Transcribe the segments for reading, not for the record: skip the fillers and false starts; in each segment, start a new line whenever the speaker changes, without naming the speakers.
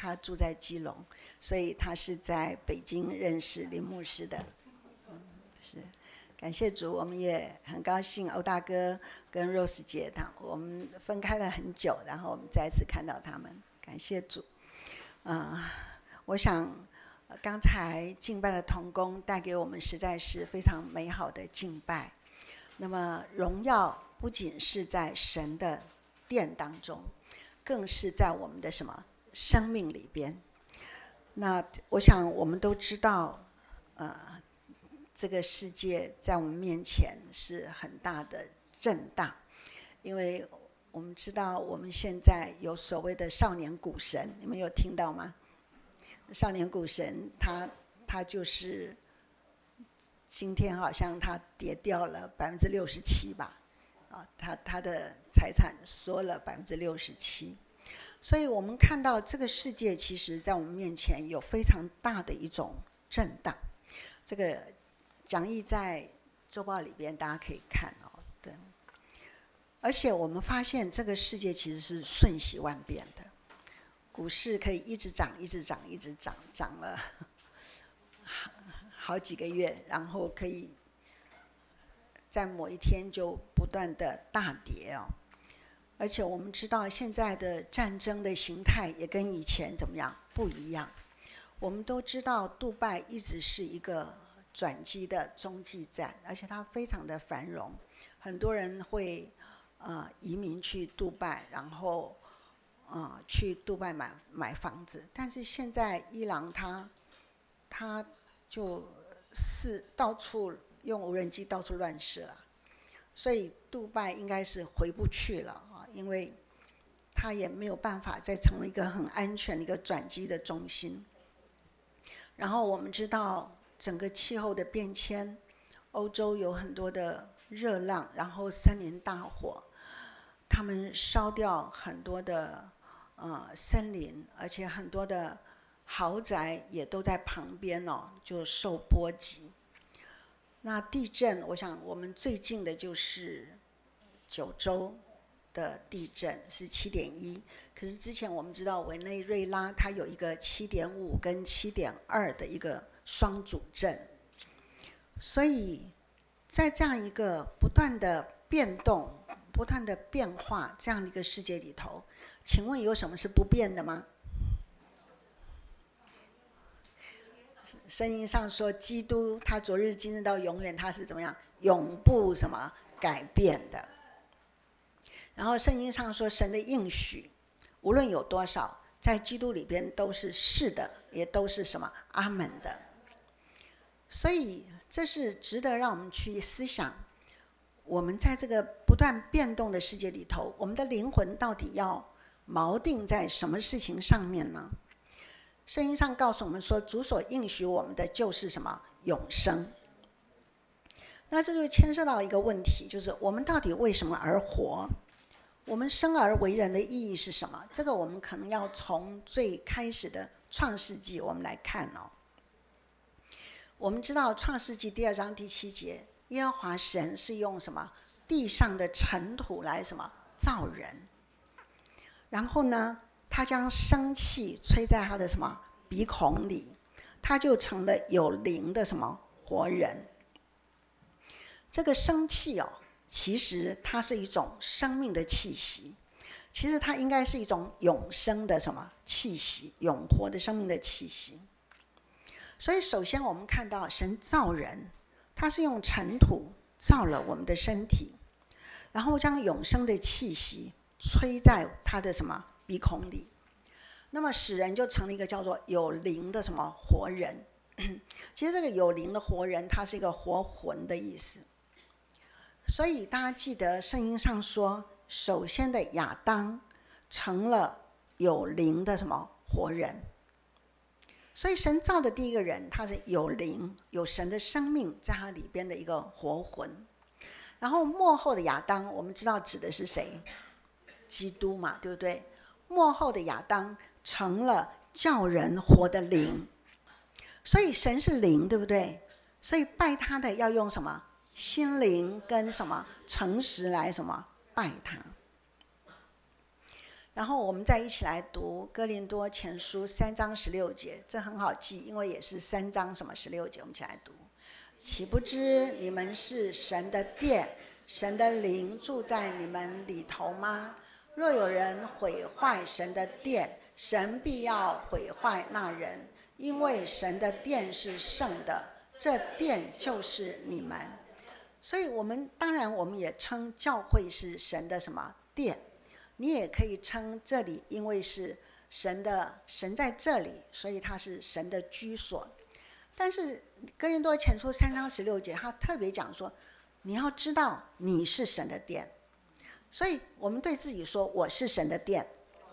他住在基隆，所以他是在北京认识林牧师的。是，感谢主，我们也很高兴欧大哥跟 Rose 姐我们分开了很久，然后我们再次看到他们，感谢主。我想刚才敬拜的同工带给我们实在是非常美好的敬拜。那么荣耀不仅是在神的殿当中，更是在我们的什么生命里边。那我想我们都知道这个世界在我们面前是很大的震荡，因为我们知道我们现在有所谓的少年股神，你们有听到吗？少年股神他就是今天好像他跌掉了67%吧，他的财产缩了67%。所以我们看到这个世界其实在我们面前有非常大的一种震荡。这个讲义在周报里边大家可以看对。而且我们发现这个世界其实是瞬息万变的，股市可以一直涨一直涨一直涨，涨了好几个月，然后可以在某一天就不断的大跌而且我们知道现在的战争的形态也跟以前怎么样不一样。我们都知道杜拜一直是一个转机的中继站，而且它非常的繁荣，很多人会移民去杜拜，然后去杜拜买房子。但是现在伊朗他就是到处用无人机到处乱射所以杜拜应该是回不去了因为它也没有办法再成为一个很安全的一个转机的中心。然后我们知道整个气候的变迁，欧洲有很多的热浪，然后森林大火，他们烧掉很多的森林，而且很多的豪宅也都在旁边就受波及。那地震，我想我们最近的就是九州的地震是7.1，可是之前我们知道委内瑞拉它有一个7.5跟7.2的一个双主震，所以在这样一个不断的变动、不断的变化这样的一个世界里头，请问有什么是不变的吗？圣经上说基督他昨日今日到永远，他是怎么样永不什么改变的。然后圣经上说神的应许无论有多少，在基督里边都是是的，也都是什么阿们的。所以这是值得让我们去思想，我们在这个不断变动的世界里头，我们的灵魂到底要锚定在什么事情上面呢？圣经上告诉我们说，主所应许我们的就是什么永生。那这就牵涉到一个问题，就是我们到底为什么而活？我们生而为人的意义是什么？这个我们可能要从最开始的创世纪我们来看我们知道创世纪2章第7节，耶和华神是用什么地上的尘土来什么造人，然后呢他将生气吹在他的什么鼻孔里，他就成了有灵的什么活人。这个生气其实它是一种生命的气息，其实它应该是一种永生的什么气息，永活的生命的气息。所以首先我们看到神造人，他是用尘土造了我们的身体，然后将永生的气息吹在他的什么鼻孔里，那么使人就成了一个叫做有灵的什么活人。其实这个有灵的活人，它是一个活魂的意思。所以大家记得圣经上说，首先的亚当成了有灵的什么活人。所以神造的第一个人，他是有灵，有神的生命在他里边的一个活魂。然后末后的亚当，我们知道指的是谁？基督嘛，对不对？末后的亚当成了叫人活的灵。所以神是灵，对不对？所以拜他的要用什么？心灵跟什么诚实来什么拜他。 然后我们再一起来读哥林多前书3章16节，这很好记，因为也是3章16节，我们一起来读。岂不知你们是神的殿，神的灵住在你们里头吗？若有人毁坏神的殿，神必要毁坏那人，因为神的殿是圣的，这殿就是你们。所以当然我们也称教会是神的什么殿，你也可以称这里，因为是神在这里，所以它是神的居所。但是哥林多前书3章16节，他特别讲说，你要知道你是神的殿。所以我们对自己说，我是神的殿。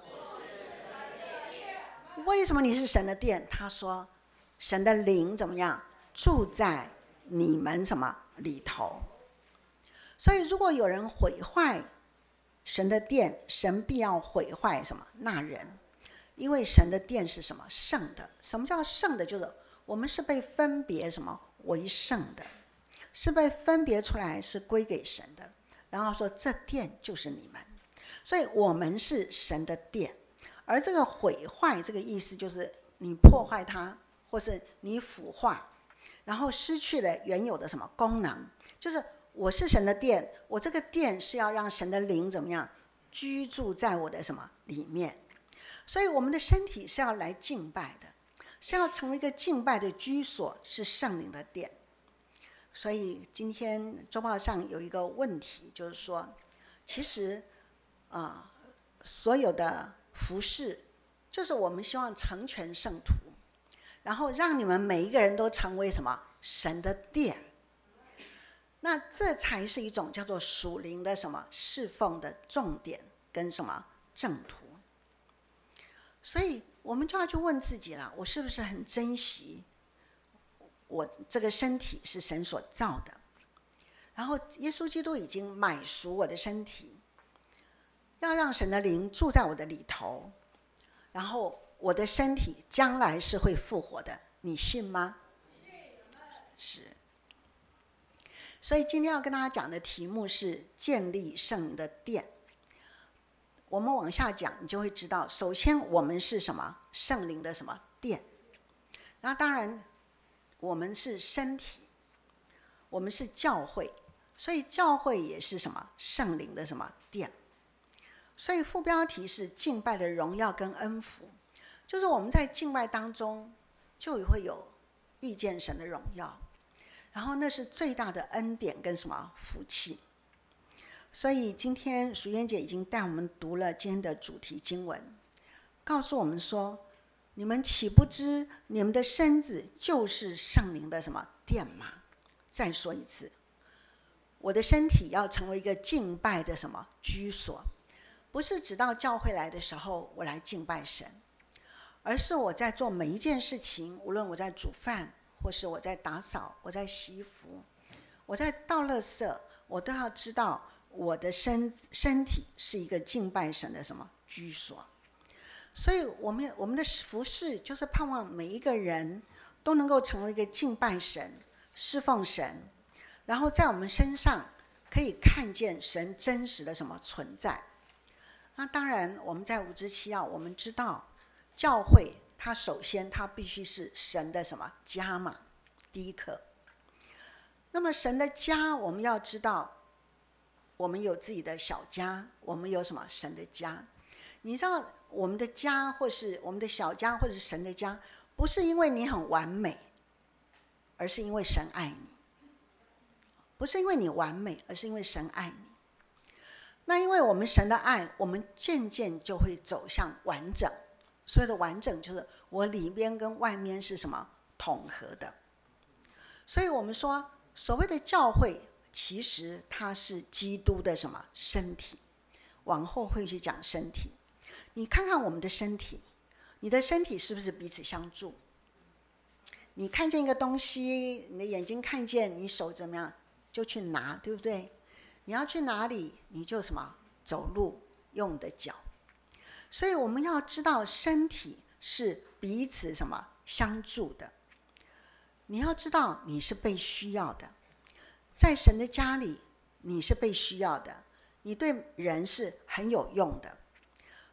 为什么你是神的殿？他说，神的灵怎么样？住在你们什么里头。所以如果有人毁坏神的殿，神必要毁坏什么？那人。因为神的殿是什么？圣的。什么叫圣的？就是我们是被分别什么为圣的，是被分别出来，是归给神的。然后说这殿就是你们，所以我们是神的殿。而这个毁坏这个意思就是你破坏它，或是你腐化，然后失去了原有的什么功能。就是我是神的殿，我这个殿是要让神的灵怎么样居住在我的什么里面。所以我们的身体是要来敬拜的，是要成为一个敬拜的居所，是圣灵的殿。所以今天周报上有一个问题，就是说其实所有的服事就是我们希望成全圣徒，然后让你们每一个人都成为什么神的殿。那这才是一种叫做属灵的什么侍奉的重点跟什么正途。所以我们就要去问自己了，我是不是很珍惜我这个身体是神所造的，然后耶稣基督已经买赎我的身体，要让神的灵住在我的里头，然后我的身体将来是会复活的，你信吗？是。所以今天要跟大家讲的题目是建立圣灵的殿。我们往下讲，你就会知道，首先我们是什么？圣灵的什么殿？然后当然我们是身体，我们是教会，所以教会也是什么？圣灵的什么殿？所以副标题是敬拜的荣耀跟恩福，就是我们在敬拜当中就会有遇见神的荣耀，然后那是最大的恩典跟什么福气。所以今天淑燕姐已经带我们读了今天的主题经文，告诉我们说，你们岂不知你们的身子就是圣灵的什么殿吗？再说一次，我的身体要成为一个敬拜的什么居所，不是只到教会来的时候我来敬拜神，而是我在做每一件事情，无论我在煮饭，或是我在打扫，我在洗衣服，我在倒垃圾，我都要知道我的身体是一个敬拜神的什么居所。所以我们的服事就是盼望每一个人都能够成为一个敬拜神、侍奉神，然后在我们身上可以看见神真实的什么存在。那当然我们在无知期要我们知道教会它首先它必须是神的什么家嘛，第一课。那么神的家我们要知道，我们有自己的小家，我们有什么神的家。你知道我们的家或是我们的小家或是神的家，不是因为你很完美，而是因为神爱你。不是因为你完美，而是因为神爱你。那因为我们神的爱，我们渐渐就会走向完整。所谓的完整就是我里边跟外面是什么统合的。所以我们说所谓的教会，其实它是基督的什么身体。往后会去讲身体。你看看我们的身体，你的身体是不是彼此相助？你看见一个东西，你的眼睛看见，你手怎么样就去拿，对不对？你要去哪里，你就什么走路，用你的脚。所以我们要知道身体是彼此什么相助的。你要知道你是被需要的，在神的家里你是被需要的，你对人是很有用的。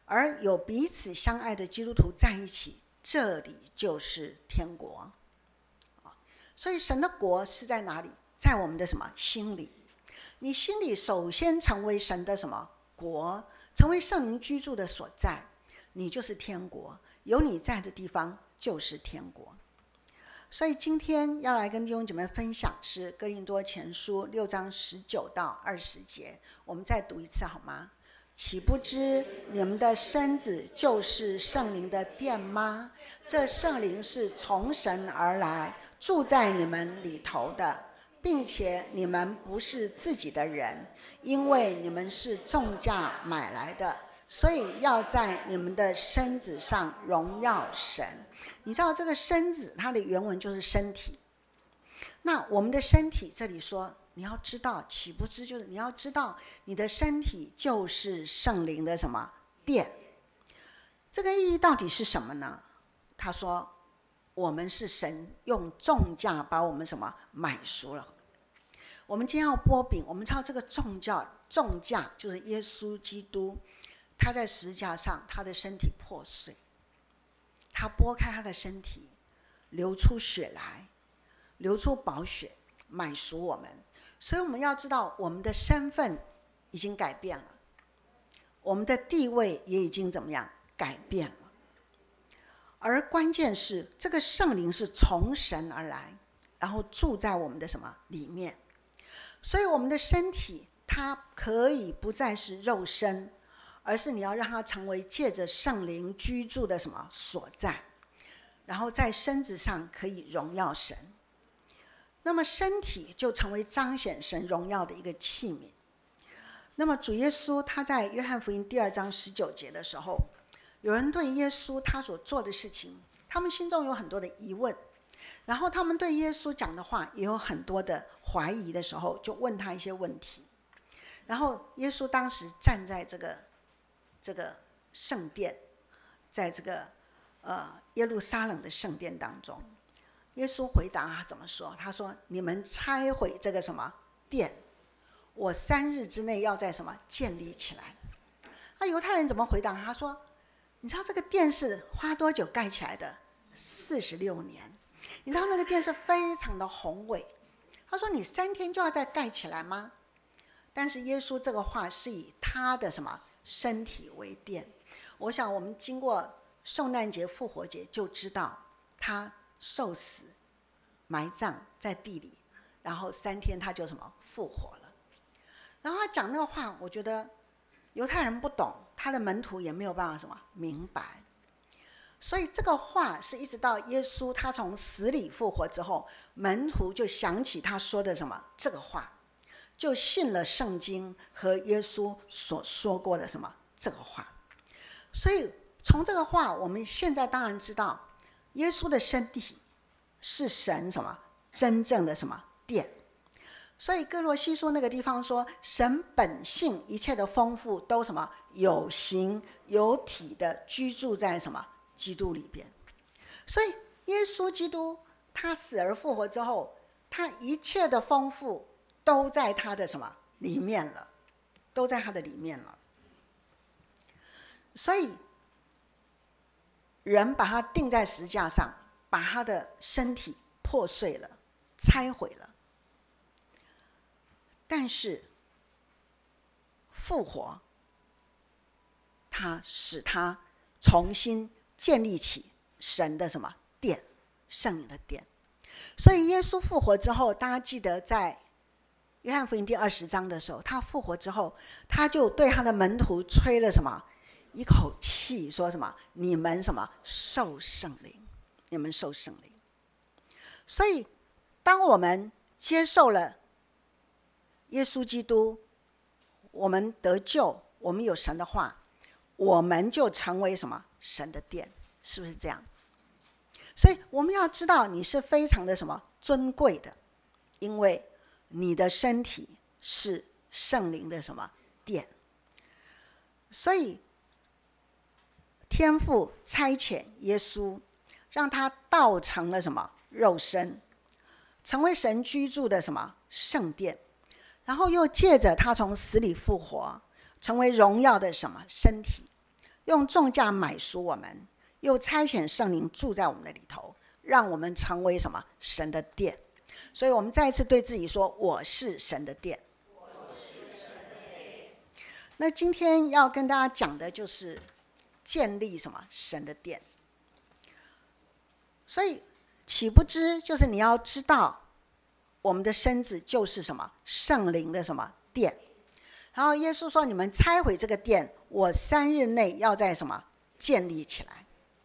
而有彼此相爱的基督徒在一起，这里就是天国。所以神的国是在哪里？在我们的什么？心里。你心里首先成为神的什么国，成为圣灵居住的所在，你就是天国，有你在的地方就是天国。所以今天要来跟弟兄姐妹分享是哥林多前书6章19到20节，我们再读一次好吗？岂不知你们的身子就是圣灵的殿吗？这圣灵是从神而来，住在你们里头的，并且你们不是自己的人，因为你们是重价买来的，所以要在你们的身子上荣耀神。你知道这个身子它的原文就是身体，那我们的身体这里说你要知道，岂不知就是你要知道你的身体就是圣灵的什么殿。这个意义到底是什么呢？他说我们是神用重价把我们什么买赎了。我们今天要擘饼，我们知道这个重价就是耶稣基督，他在十字架上他的身体破碎，他拨开他的身体，流出血来，流出宝血买赎我们。所以我们要知道我们的身份已经改变了，我们的地位也已经怎么样改变了。而关键是这个圣灵是从神而来，然后住在我们的什么里面。所以我们的身体它可以不再是肉身，而是你要让它成为借着圣灵居住的什么所在，然后在身子上可以荣耀神。那么身体就成为彰显神荣耀的一个器皿。那么主耶稣他在约翰福音2章19节的时候，有人对耶稣他所做的事情，他们心中有很多的疑问，然后他们对耶稣讲的话也有很多的怀疑的时候，就问他一些问题。然后耶稣当时站在这个圣殿，在这个耶路撒冷的圣殿当中，耶稣回答他怎么说？他说你们拆毁这个什么殿，我3日之内要在什么建立起来。那犹太人怎么回答？他说你知道这个殿是花多久盖起来的？46年。你知道那个殿是非常的宏伟，他说你3天就要再盖起来吗？但是耶稣这个话是以他的什么身体为殿。我想我们经过受难节复活节就知道他受死埋葬在地里，然后3天他就什么复活了。然后他讲那个话，我觉得犹太人不懂，他的门徒也没有办法什么明白。所以这个话是一直到耶稣他从死里复活之后，门徒就想起他说的什么这个话，就信了圣经和耶稣所说过的什么这个话。所以从这个话我们现在当然知道耶稣的身体是神什么真正的什么殿。所以哥罗西书那个地方说，神本性一切的丰富都什么有形有体的居住在什么基督里边。所以耶稣基督他死而复活之后，他一切的丰富都在他的什么里面了，都在他的里面了。所以人把他钉在十字架上，把他的身体破碎了，拆毁了。但是复活他使他重新建立起神的什么殿，圣灵的殿。所以耶稣复活之后，大家记得在约翰福音第20章的时候，他复活之后，他就对他的门徒吹了什么一口气，说什么你们什么受圣灵，你们受圣灵。所以当我们接受了耶稣基督，我们得救，我们有神的话，我们就成为什么神的殿，是不是这样？所以我们要知道你是非常的什么尊贵的，因为你的身体是圣灵的什么殿。所以天父差遣耶稣，让他道成了什么肉身，成为神居住的什么圣殿，然后又借着他从死里复活，成为荣耀的什么身体， 用重价买赎我们，又差遣圣灵住在我们的里头，让我们成为什么？神的殿。所以我们再一次对自己说，我是神的殿。那今天要跟大家讲的就是建立什么？神的殿。所以岂不知就是你要知道，我们的身子就是什么？圣灵的什么殿。然后耶稣说，你们拆毁这个殿，我3日内要在什么？建立起来。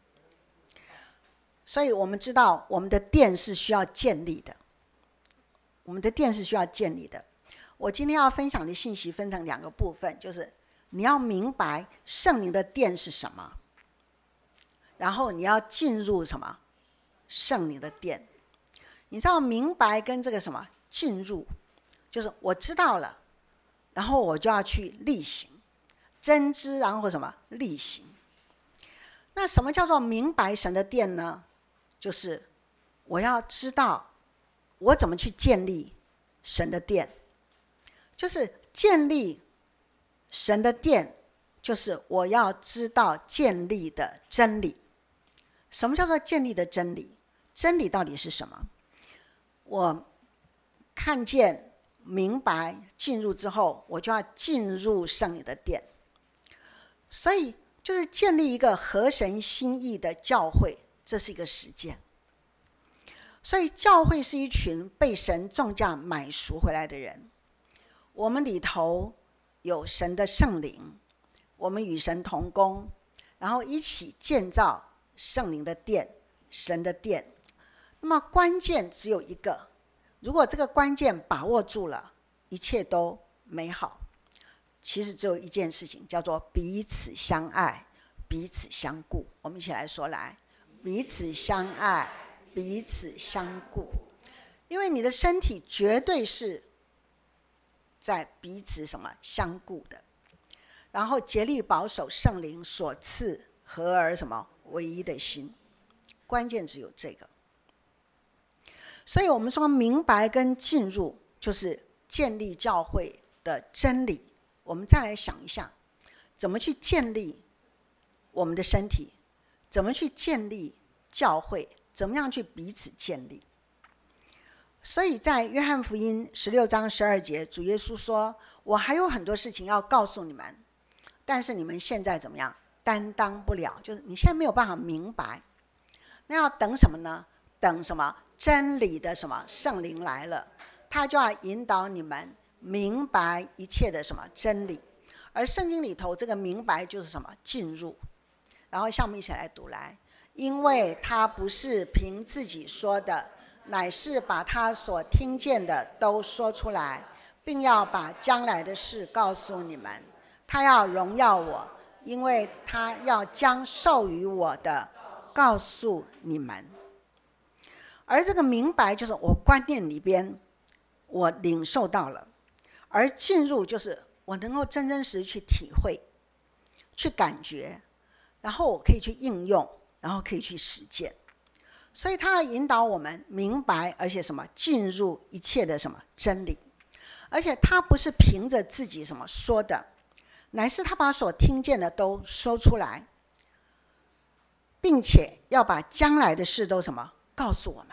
所以我们知道我们的殿是需要建立的，我们的殿是需要建立的。我今天要分享的信息分成2个部分，就是你要明白圣灵的殿是什么，然后你要进入什么？圣灵的殿。你知道明白跟这个什么进入，就是我知道了，然后我就要去力行，真知然后什么力行。那什么叫做明白神的殿呢？就是我要知道我怎么去建立神的殿，就是建立神的殿，就是我要知道建立的真理。什么叫做建立的真理？真理到底是什么？我看见明白进入之后，我就要进入圣灵的殿。所以就是建立一个合神心意的教会，这是一个实践。所以教会是一群被神重价买赎回来的人，我们里头有神的圣灵，我们与神同工，然后一起建造圣灵的殿，神的殿。那么关键只有一个，如果这个关键把握住了，一切都美好。其实只有一件事情，叫做彼此相爱，彼此相顾。我们一起来说，来，彼此相爱，彼此相顾。因为你的身体绝对是在彼此什么相顾的，然后竭力保守圣灵所赐合而什么唯一的心。关键只有这个。所以我们说明白跟进入就是建立教会的真理。我们再来想一下，怎么去建立我们的身体，怎么去建立教会，怎么样去彼此建立。所以在约翰福音16章12节，主耶稣说，我还有很多事情要告诉你们，但是你们现在怎么样？担当不了，就是你现在没有办法明白。那要等什么呢？等什么？真理的什么圣灵来了，他就要引导你们明白一切的什么真理。而圣经里头这个明白就是什么？进入。然后像我们一起来读，来，因为他不是凭自己说的，乃是把他所听见的都说出来，并要把将来的事告诉你们。他要荣耀我，因为他要将授予我的告诉你们。而这个明白就是我观念里边我领受到了，而进入就是我能够真真实实去体会，去感觉，然后我可以去应用，然后可以去实践。所以他要引导我们明白，而且什么？进入一切的什么真理。而且他不是凭着自己什么说的，乃是他把所听见的都说出来，并且要把将来的事都什么告诉我们。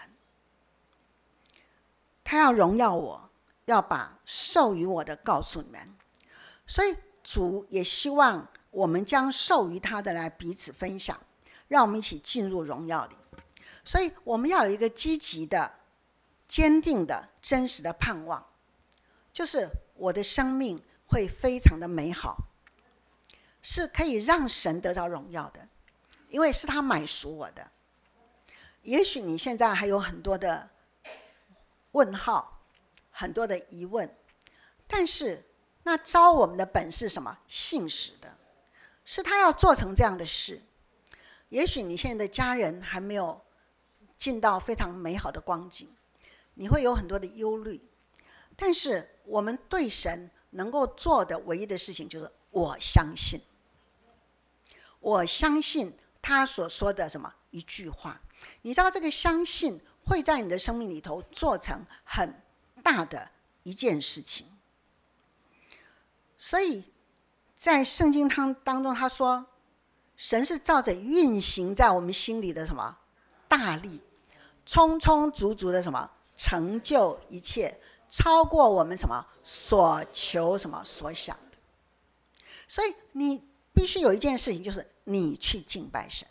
他要荣耀我，要把授予我的告诉你们。所以主也希望我们将授予他的来彼此分享，让我们一起进入荣耀里。所以我们要有一个积极的、坚定的、真实的盼望，就是我的生命会非常的美好，是可以让神得到荣耀的，因为是他买赎我的。也许你现在还有很多的问号，很多的疑问，但是那招我们的本是什么？信实的，是他要做成这样的事。也许你现在的家人还没有进到非常美好的光景，你会有很多的忧虑，但是我们对神能够做的唯一的事情就是我相信，我相信他所说的什么一句话。你知道这个相信会在你的生命里头做成很大的一件事情。所以在圣经当中他说， 神是照着运行在我们心里的什么大力，充充足足的什么成就一切，超过我们什么所求什么所想的。所以你必须有一件事情，就是你去敬拜神，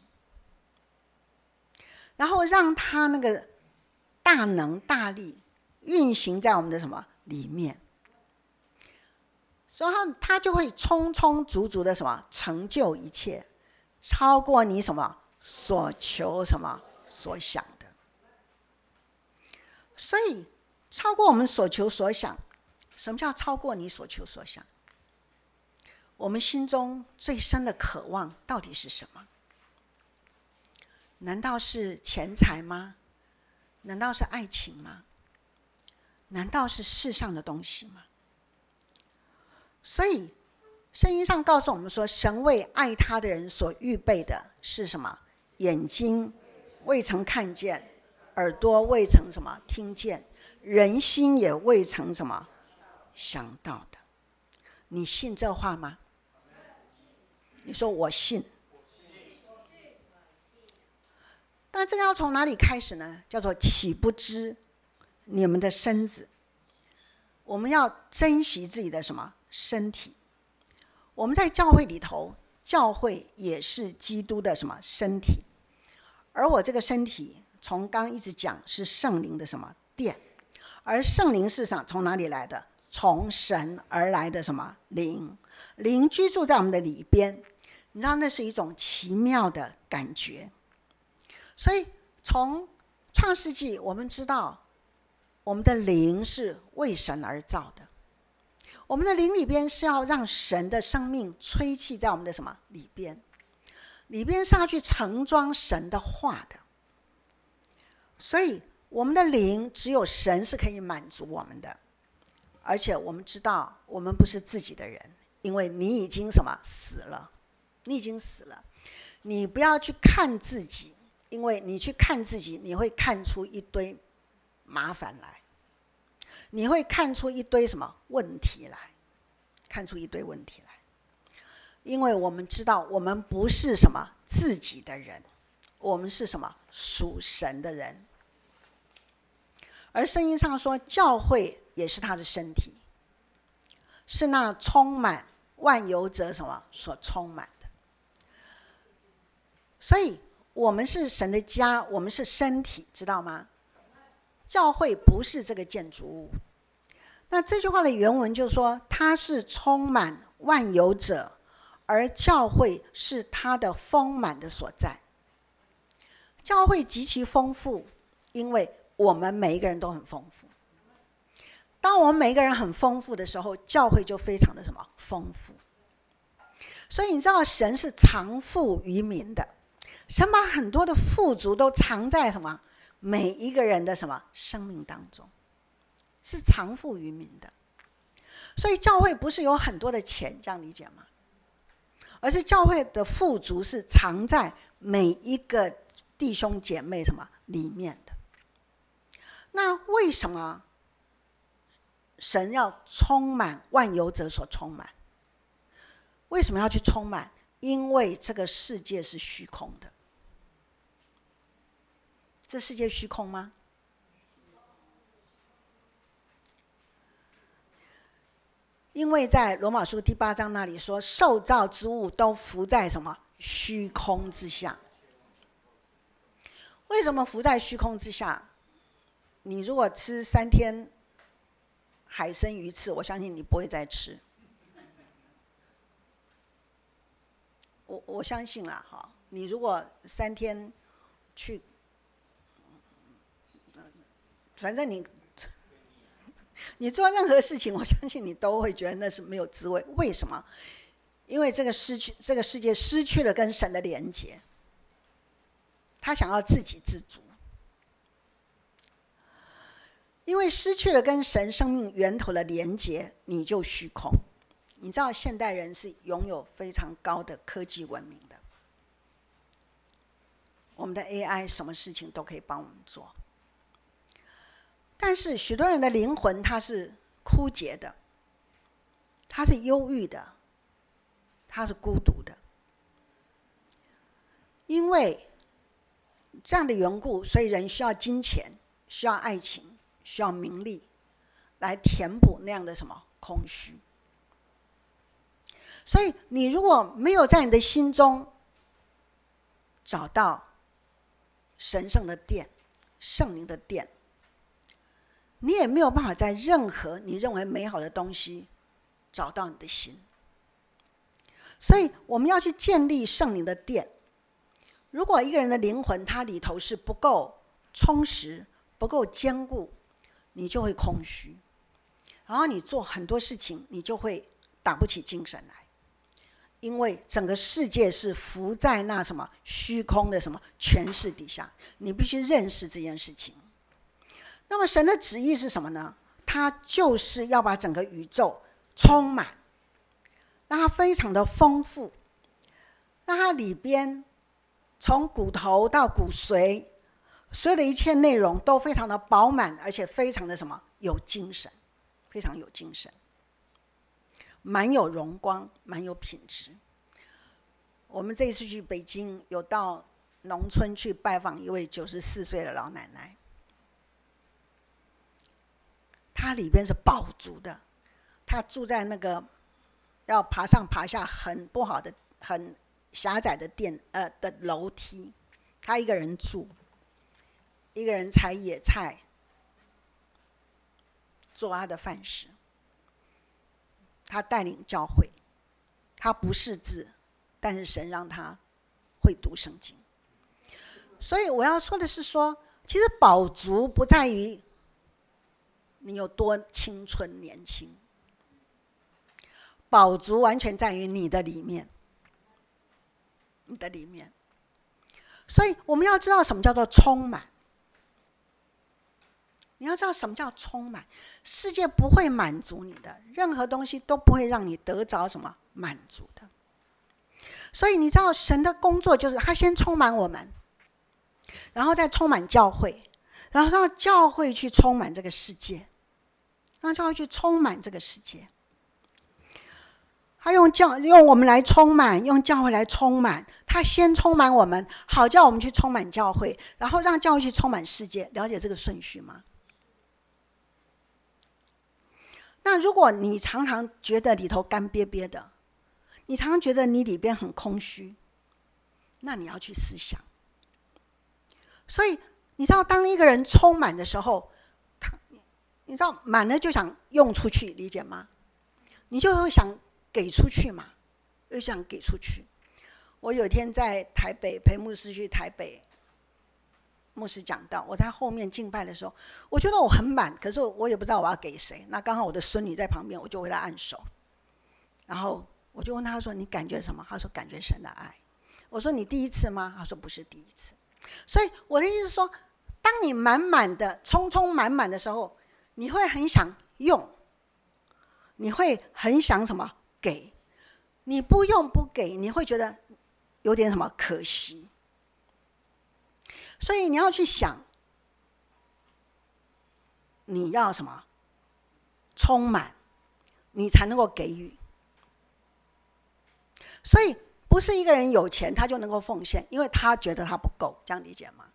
然后让他那个大能大力运行在我们的什么里面，所以他就会充充足足的什么成就一切，超过你什么所求什么所想的。所以超过我们所求所想，什么叫超过你所求所想？我们心中最深的渴望到底是什么？难道是钱财吗？难道是爱情吗？难道是世上的东西吗？所以圣经上告诉我们说，神为爱他的人所预备的是什么？眼睛未曾看见，耳朵未曾什么听见，人心也未曾什么想到的。你信这话吗？你说我信。那这个要从哪里开始呢？叫做岂不知你们的身子。我们要珍惜自己的什么身体。我们在教会里头，教会也是基督的什么身体，而我这个身体从刚一直讲是圣灵的什么殿，而圣灵是从哪里来的？从神而来的什么灵，灵居住在我们的里边。你知道那是一种奇妙的感觉。所以从创世纪我们知道，我们的灵是为神而造的，我们的灵里边是要让神的生命吹气在我们的什么里边，里边是要去盛装神的话的。所以我们的灵只有神是可以满足我们的，而且我们知道我们不是自己的人，因为你已经什么死了，你已经死了。你不要去看自己，因为你去看自己，你会看出一堆麻烦来，你会看出一堆什么问题来，看出一堆问题来。因为我们知道我们不是什么自己的人，我们是什么属神的人。而圣经上说，教会也是他的身体，是那充满万有者什么所充满的。所以我们是神的家，我们是身体，知道吗？教会不是这个建筑物。那这句话的原文就是说，它是充满万有者，而教会是它的丰满的所在。教会极其丰富，因为我们每一个人都很丰富。当我们每一个人很丰富的时候，教会就非常的什么丰富。所以你知道神是藏富于民的，神把很多的富足都藏在什么每一个人的什么生命当中，是藏富于民的。所以教会不是有很多的钱，这样理解吗？而是教会的富足是藏在每一个弟兄姐妹什么里面的。那为什么神要充满万有者所充满？为什么要去充满？因为这个世界是虚空的。这世界虚空吗？因为在罗马书第8章那里说，受造之物都浮在什么虚空之下。为什么浮在虚空之下？你如果吃3天海参鱼翅，我相信你不会再吃。我相信啦，哈，你如果3天去，反正你做任何事情，我相信你都会觉得那是没有滋味。为什么？因为这个世界失去了跟神的连结，他想要自给自足。因为失去了跟神生命源头的连结，你就虚空。你知道现代人是拥有非常高的科技文明的，我们的 AI 什么事情都可以帮我们做，但是许多人的灵魂它是枯竭的，它是忧郁的，它是孤独的。 因为这样的缘故，所以人需要金钱，需要爱情，需要名利，来填补那样的什么空虚。所以你如果没有在你的心中找到神圣的殿，圣灵的殿，你也没有办法在任何你认为美好的东西找到你的心。所以我们要去建立圣灵的殿。如果一个人的灵魂它里头是不够充实，不够坚固，你就会空虚，然后你做很多事情你就会打不起精神来，因为整个世界是浮在那什么虚空的什么权势底下，你必须认识这件事情。那么神的旨意是什么呢？他就是要把整个宇宙充满，让它非常的丰富，让它里边从骨头到骨髓，所有的一切内容都非常的饱满，而且非常的什么有精神，非常有精神，蛮有荣光，蛮有品质。我们这一次去北京，有到农村去拜访一位94岁的老奶奶，她里边是饱足的，她住在那个要爬上爬下很不好的、很狭窄的的楼梯，她一个人住，一个人采野菜，做她的饭食。她带领教会，她不识字，但是神让她会读圣经。所以我要说的是说，其实饱足不在于你有多青春年轻，饱足完全在于你的里面，你的里面。所以我们要知道什么叫做充满。你要知道什么叫充满，世界不会满足你的，任何东西都不会让你得着什么满足的。所以你知道神的工作就是他先充满我们，然后再充满教会，然后让教会去充满这个世界，让教会去充满这个世界。他用我们来充满，用教会来充满。他先充满我们，好叫我们去充满教会，然后让教会去充满世界。了解这个顺序吗？那如果你常常觉得里头干瘪瘪的，你常常觉得你里边很空虚，那你要去思想。所以你知道当一个人充满的时候，你知道满了就想用出去，理解吗？你就会想给出去嘛，又想给出去。我有一天在台北陪牧师去台北，牧师讲道，我在后面敬拜的时候，我觉得我很满，可是我也不知道我要给谁。那刚好我的孙女在旁边，我就为她按手，然后我就问她说：“你感觉什么？”她说：“感觉神的爱。”我说：“你第一次吗？”她说：“不是第一次。”所以我的意思是说，当你满满的、充充满满的时候，你会很想用，你会很想什么给。你不用不给，你会觉得有点什么可惜。所以你要去想，你要什么充满，你才能够给予。所以不是一个人有钱他就能够奉献，因为他觉得他不够，这样理解吗？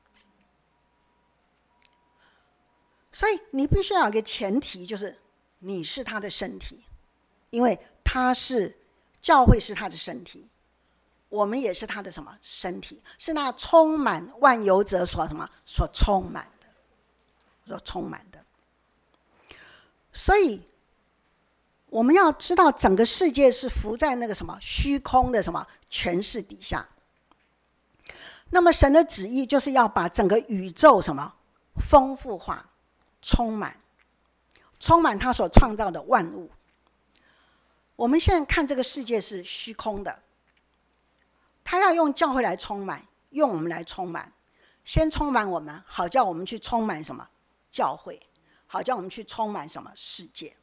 所以你必须要有一个前提，就是你是他的身体，因为教会是他的身体，我们也是他的什么身体，是那充满万有者所充满的。所以我们要知道整个世界是浮在那个什么虚空的什么权势底下。那么神的旨意就是要把整个宇宙什么丰富化，充满他所创造的万物。我们现在看这个世界是虚空的，他要用教会来充满，用我们来充满，先充满我们，好叫我们去充满什么教会，好叫我们去充满什么世界。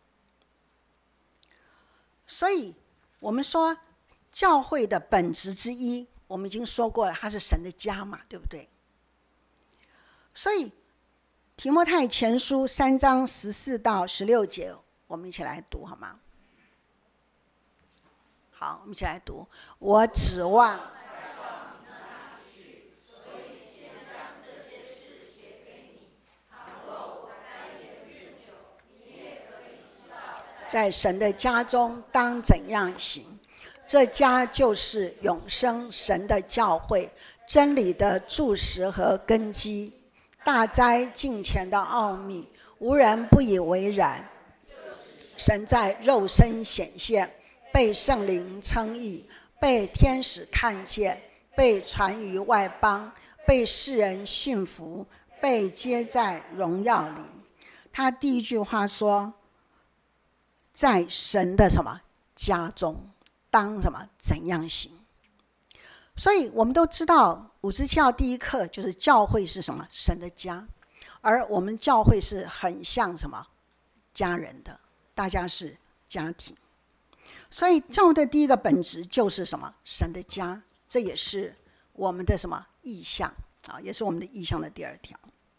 所以我们说教会的本质之一，我们已经说过了，它是神的家嘛，对不对？所以提摩太前书3章14到16节，我们一起来读好吗？好，我们一起来读。我指望在神的家中当怎样行？这家就是永生神的教会，真理的柱石和根基，大哉敬虔的奥秘，无人不以为然。神在肉身显现，被圣灵称义，被天使看见，被传于外邦，被世人信服，被接在荣耀里。他第一句话说，在神的什么家中当什么怎样行？所以我们都知道57号第一课就是教会是什么？神的家。而我们教会是很像什么？家人的，大家是家庭。所以教会的第一个本质就是什么？神的家。这也是我们的什么意向啊？也是我们的意向的第二条。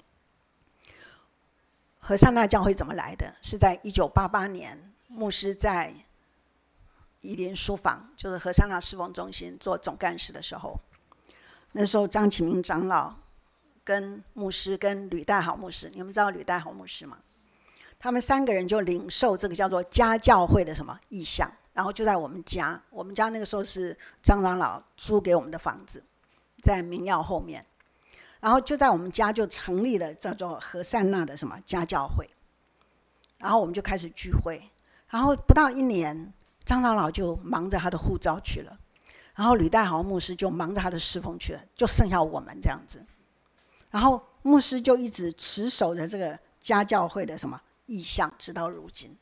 和散那教会怎么来的？是在1988年，牧师在宜林书房，就是和散那侍奉中心做总干事的时候，那时候张启明长老跟牧师跟吕代豪牧师，你们知道吕代豪牧师吗？他们3个人就领受这个叫做家教会的什么意向，然后就在我们家那个时候是张长老租给我们的房子，在明耀后面，然后就在我们家就成立了叫做和散那的什么家教会，然后我们就开始聚会，然后不到1年，张长老就忙着他的护照去了，然后吕代豪牧师就忙着他的侍奉去了，就剩下我们这样子，然后牧师就一直持守着这个家教会的什么意向，直到如今。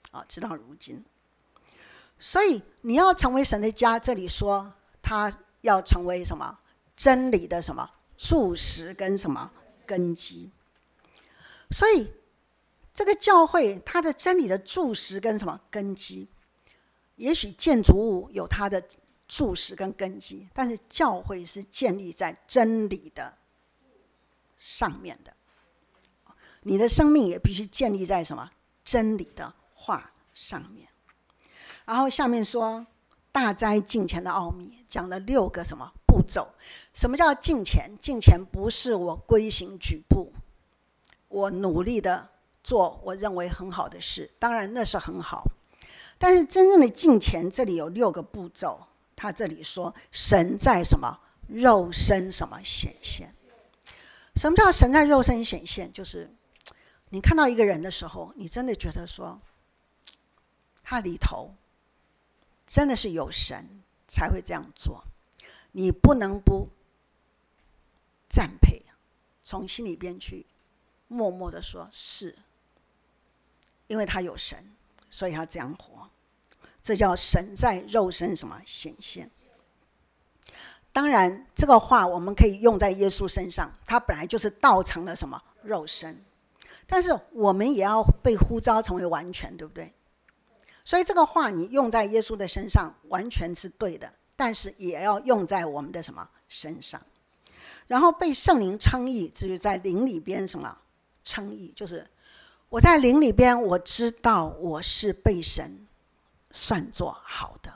所以你要成为神的家，这里说他要成为什么？真理的什么柱石跟什么根基。所以这个教会它的真理的柱石跟什么根基，也许建筑物有它的柱石跟根基，但是教会是建立在真理的上面的。你的生命也必须建立在什么？真理的话上面。然后下面说大哉敬虔的奥秘，讲了6个什么步骤。什么叫敬虔？敬虔不是我规行矩步，我努力的做我认为很好的事，当然那是很好，但是真正的敬虔这里有6个步骤。他这里说神在什么肉身什么显现。什么叫神在肉身显现？就是你看到一个人的时候，你真的觉得说他里头真的是有神才会这样做，你不能不赞佩，从心里边去默默的说，是因为他有神，所以他这样活。这叫神在肉身什么显现。当然这个话我们可以用在耶稣身上，他本来就是道成了什么肉身，但是我们也要被呼召成为完全，对不对？所以这个话你用在耶稣的身上完全是对的，但是也要用在我们的什么身上。然后被圣灵称义，就是在灵里边什么称义，就是我在灵里边我知道我是被神算作好的。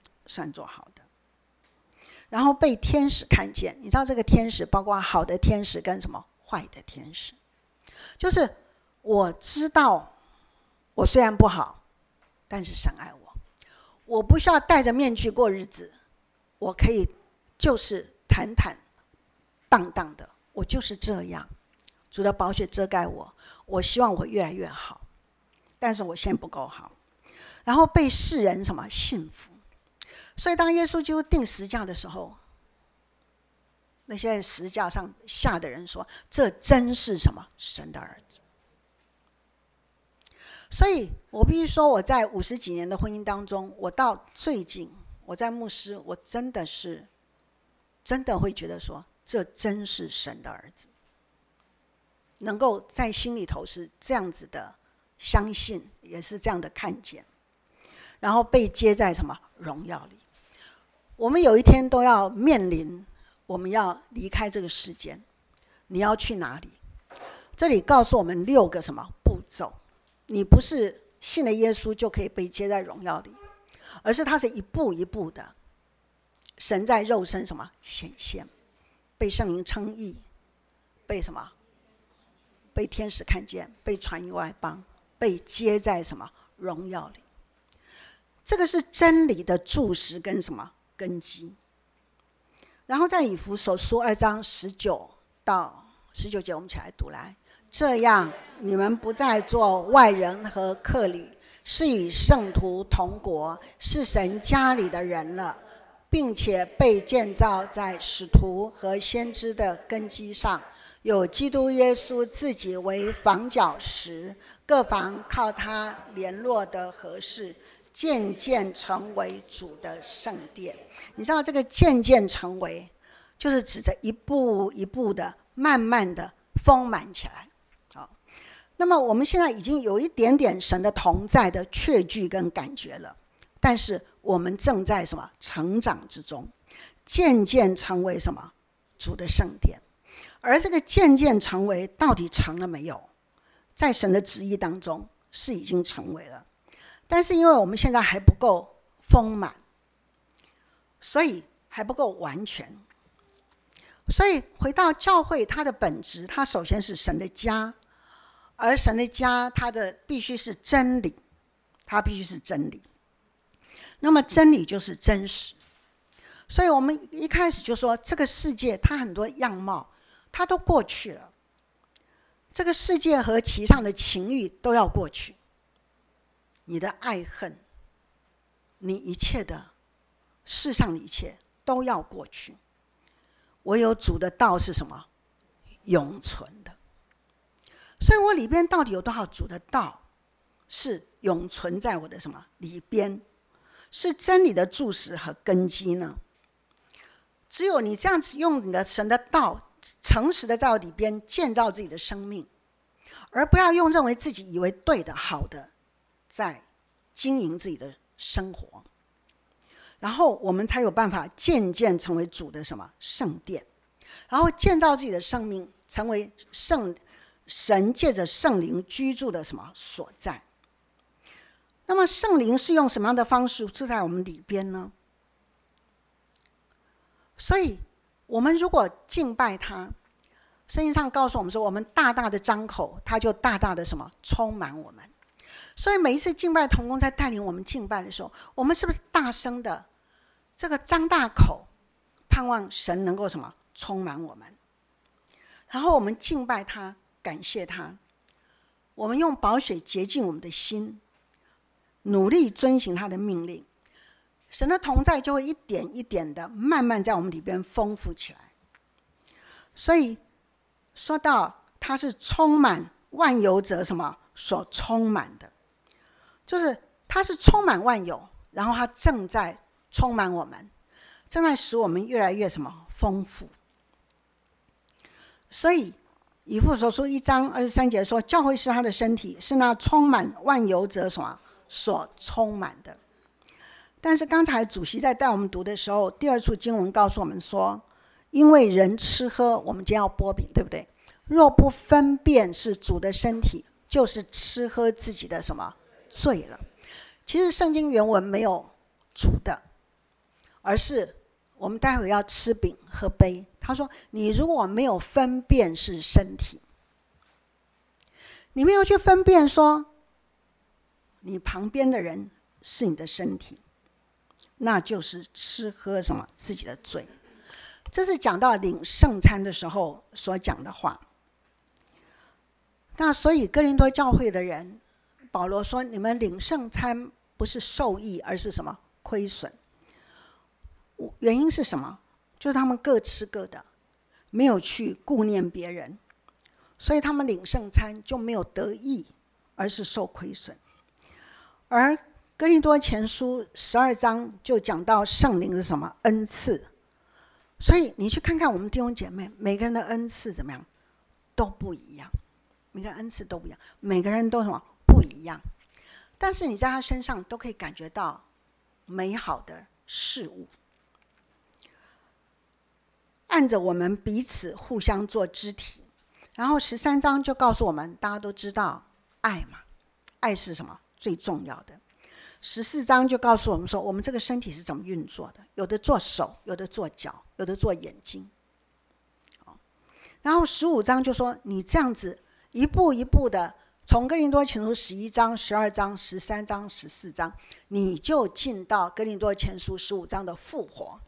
然后被天使看见，你知道这个天使包括好的天使跟什么坏的天使，就是我知道我虽然不好，但是神爱我，我不需要戴着面具过日子，我可以就是坦坦荡荡的，我就是这样，主的宝血遮盖我，我希望我越来越好，但是我现在不够好。然后被世人什么信服。所以当耶稣基督钉十字架的时候，那些在十字架上下的人说，这真是什么神的儿子。所以我必须说，我在50几年的婚姻当中，我到最近我在牧师，我真的会觉得说，这真是神的儿子，能够在心里头是这样子的相信，也是这样的看见，然后被接在什么荣耀里。我们有一天都要面临我们要离开这个世间，你要去哪里？这里告诉我们6个什么步骤。你不是信了耶稣就可以被接在荣耀里，而是它是一步一步的。神在肉身什么显现，被圣灵称义，被什么被天使看见，被传于外邦，被接在什么荣耀里。 这个是真理的柱石跟什么根基。然后在以弗所书2章19到19节，我们一起来读来。这样你们不再做外人和客旅，是与圣徒同国，是神家里的人了，并且被建造在使徒和先知的根基上，有基督耶稣自己为房角石，各房靠他联络的合适，渐渐成为主的圣殿。你知道这个渐渐成为，就是指着一步一步的慢慢的丰满起来。好，那么我们现在已经有一点点神的同在的确据跟感觉了，但是我们正在什么成长之中，渐渐成为什么主的圣殿。而这个渐渐成为到底成了没有，在神的旨意当中是已经成为了，但是因为我们现在还不够丰满，所以还不够完全。所以回到教会，它的本质，它首先是神的家，而神的家它的必须是真理，它必须是真理。那么真理就是真实，所以我们一开始就说这个世界它很多样貌它都过去了，这个世界和其上的情欲都要过去，你的爱恨，你一切的世上的一切都要过去，唯有主的道是什么？永存的。所以我里边到底有多少主的道是永存在我的什么里边，是真理的柱石和根基呢？只有你这样子用你的神的道诚实的在我里边建造自己的生命，而不要用认为自己以为对的好的在经营自己的生活，然后我们才有办法渐渐成为主的什么圣殿，然后建造自己的生命成为神借着圣灵居住的什么所在。那么圣灵是用什么样的方式住在我们里边呢？所以我们如果敬拜他，圣经上告诉我们说，我们大大的张口，他就大大的什么充满我们。所以每一次敬拜同工在带领我们敬拜的时候，我们是不是大声的这个张大口，盼望神能够什么充满我们？然后我们敬拜他，感谢他，我们用宝血洁净我们的心，努力遵行他的命令，神的同在就会一点一点的慢慢在我们里边丰富起来。所以说到他是充满万有者什么所充满的，就是他是充满万有，然后他正在充满我们，正在使我们越来越什么丰富。所以以弗所书1章23节说，教会是他的身体，是那充满万有者什么所充满的。但是刚才主席在带我们读的时候，第二处经文告诉我们说，因为人吃喝，我们今天要擘饼，对不对？若不分辨是主的身体，就是吃喝自己的什么罪了。其实圣经原文没有主的，而是我们待会要吃饼喝杯。他说你如果没有分辨是身体，你没有去分辨说你旁边的人是你的身体，那就是吃喝什么自己的罪。这是讲到领圣餐的时候所讲的话。那所以哥林多教会的人，保罗说你们领圣餐不是受益，而是什么亏损。原因是什么？就是他们各吃各的，没有去顾念别人，所以他们领圣餐就没有得益，而是受亏损。而哥林多前书12章就讲到圣灵的什么恩赐，所以你去看看我们弟兄姐妹，每个人的恩赐怎么样？都不一样，每个人恩赐都不一样，每个人都什么不一样，但是你在他身上都可以感觉到美好的事物。按着我们彼此互相做肢体，然后13章就告诉我们，大家都知道爱嘛，爱是什么最重要的。14章就告诉我们说，我们这个身体是怎么运作的，有的做手，有的做脚，有的做眼睛。然后15章就说，你这样子一步一步的从哥林多前书11章、12章、13章、14章，你就进到哥林多前书15章的复活。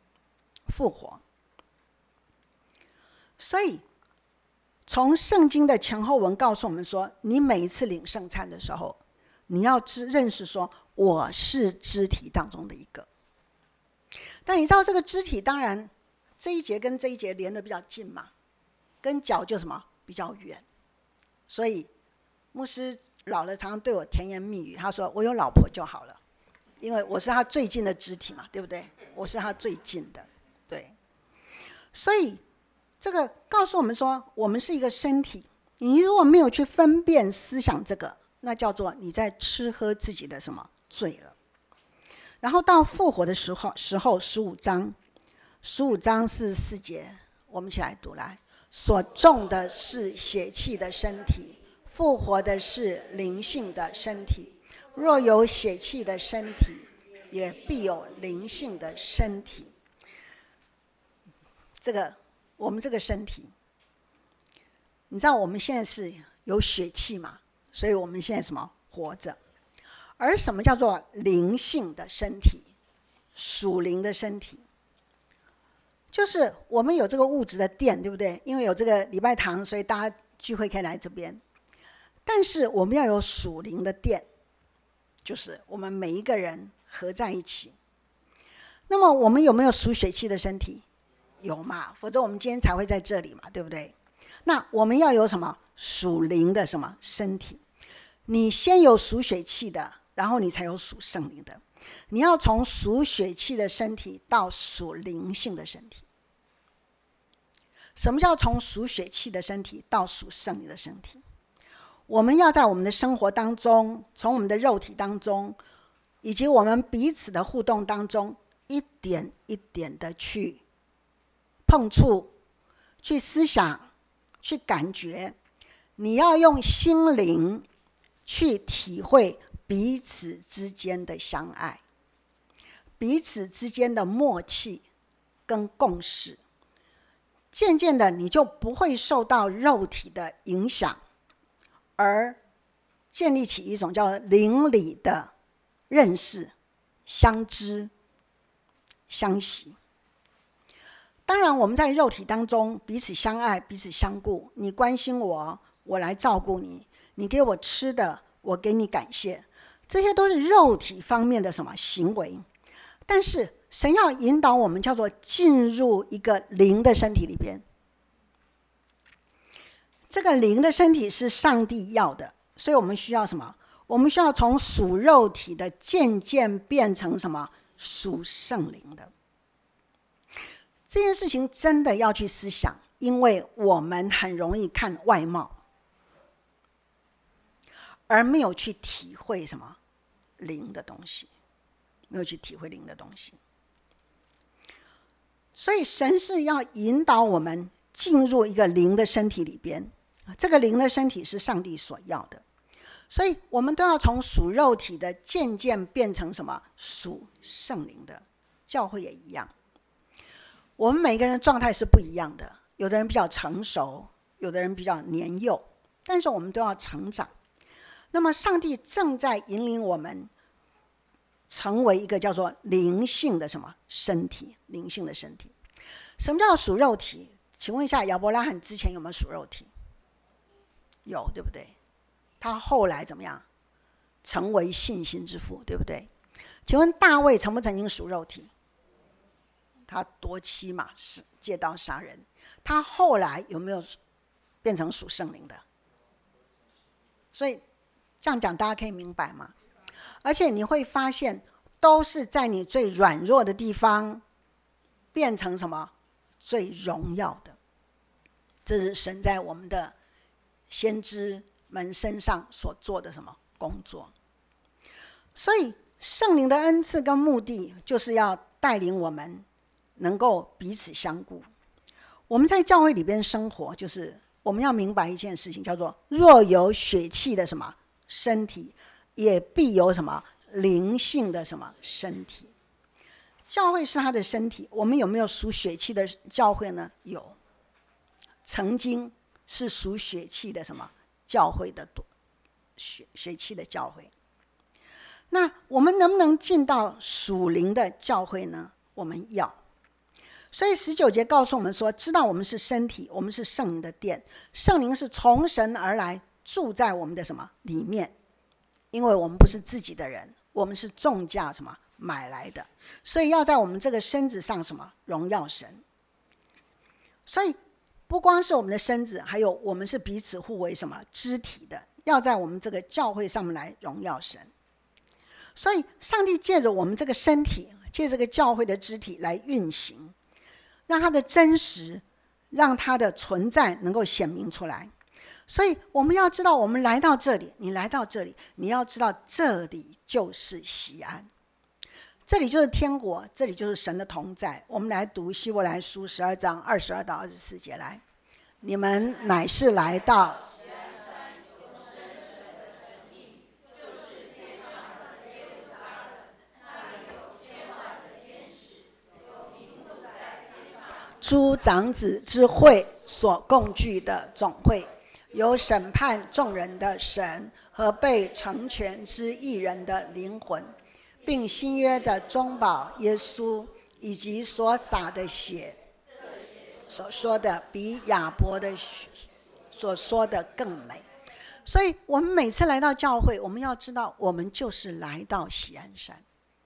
所以从圣经的前后文告诉我们说，你每一次领圣餐的时候，你要认识说，我是肢体当中的一个。但你知道这个肢体，当然这一节跟这一节连得比较近嘛，跟脚就什么比较远。所以牧师老了常常对我甜言蜜语，他说我有老婆就好了，因为我是他最近的肢体嘛，对不对？我是他最近的，对。所以这个告诉我们说，我们是一个身体。你如果没有去分辨思想这个，那叫做你在吃喝自己的什么罪了。然后到复活的时候15章44节，我们一起来读来。所种的是血气的身体，复活的是灵性的身体。若有血气的身体，也必有灵性的身体。我们这个身体，你知道我们现在是有血气嘛，所以我们现在什么活着。而什么叫做灵性的身体，属灵的身体，就是我们有这个物质的殿，对不对？因为有这个礼拜堂，所以大家聚会可以来这边。但是我们要有属灵的殿，就是我们每一个人合在一起。那么我们有没有属血气的身体？有嘛，否则我们今天才会在这里嘛，对不对？那我们要有什么属灵的什么身体？你先有属血气的，然后你才有属圣灵的。你要从属血气的身体到属灵性的身体。什么叫从属血气的身体到属圣灵的身体？我们要在我们的生活当中，从我们的肉体当中，以及我们彼此的互动当中，一点一点的去碰触，去思想，去感觉。你要用心灵去体会彼此之间的相爱，彼此之间的默契跟共识。渐渐的，你就不会受到肉体的影响，而建立起一种叫灵里的认识、相知、相惜。当然我们在肉体当中彼此相爱，彼此相顾，你关心我，我来照顾你，你给我吃的，我给你感谢，这些都是肉体方面的什么行为。但是神要引导我们叫做进入一个灵的身体里边。这个灵的身体是上帝要的，所以我们需要什么？我们需要从属肉体的渐渐变成什么？属圣灵的。这件事情真的要去思想，因为我们很容易看外貌，而没有去体会什么灵的东西，没有去体会灵的东西。所以神是要引导我们进入一个灵的身体里边，这个灵的身体是上帝所要的，所以我们都要从属肉体的渐渐变成什么？属圣灵的。教会也一样，我们每个人的状态是不一样的，有的人比较成熟，有的人比较年幼，但是我们都要成长。那么上帝正在引领我们成为一个叫做灵性的什么身体？灵性的身体。什么叫属肉体？请问一下，亚伯拉罕之前有没有属肉体？有，对不对？他后来怎么样？成为信心之父，对不对？请问大卫曾不曾经属肉体？他夺妻嘛，借刀杀人。他后来有没有变成属圣灵的？所以这样讲大家可以明白吗？而且你会发现，都是在你最软弱的地方变成什么？最荣耀的。这是神在我们的先知们身上所做的什么工作。所以圣灵的恩赐跟目的就是要带领我们能够彼此相顾。我们在教会里边生活，就是我们要明白一件事情，叫做若有血气的什么身体，也必有什么灵性的什么身体。教会是他的身体，我们有没有属血气的教会呢？有，曾经是属血气的什么教会的血气的教会。那我们能不能进到属灵的教会呢？我们要。所以19节告诉我们说，知道我们是身体，我们是圣灵的殿，圣灵是从神而来，住在我们的什么里面。因为我们不是自己的人，我们是重价什么买来的，所以要在我们这个身子上什么荣耀神。所以不光是我们的身子，还有我们是彼此互为什么肢体的，要在我们这个教会上面来荣耀神。所以上帝借着我们这个身体，借这个教会的肢体来运行，让它的真实，让它的存在能够显明出来。所以我们要知道，我们来到这里，你来到这里，你要知道这里就是锡安，这里就是天国，这里就是神的同在。我们来读希伯来书12章22到24节来，你们乃是来到诸长子之会所共聚的总会，有审判众人的神和被成全之义人的灵魂，并新约的中保耶稣，以及所洒的血，所说的比亚伯的血所说的更美。所以我们每次来到教会，我们要知道我们就是来到锡安山，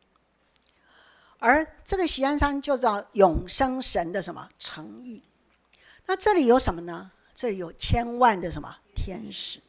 而这个锡安山就叫永生神的什么诚意。那这里有什么呢？这里有千万的什么天使。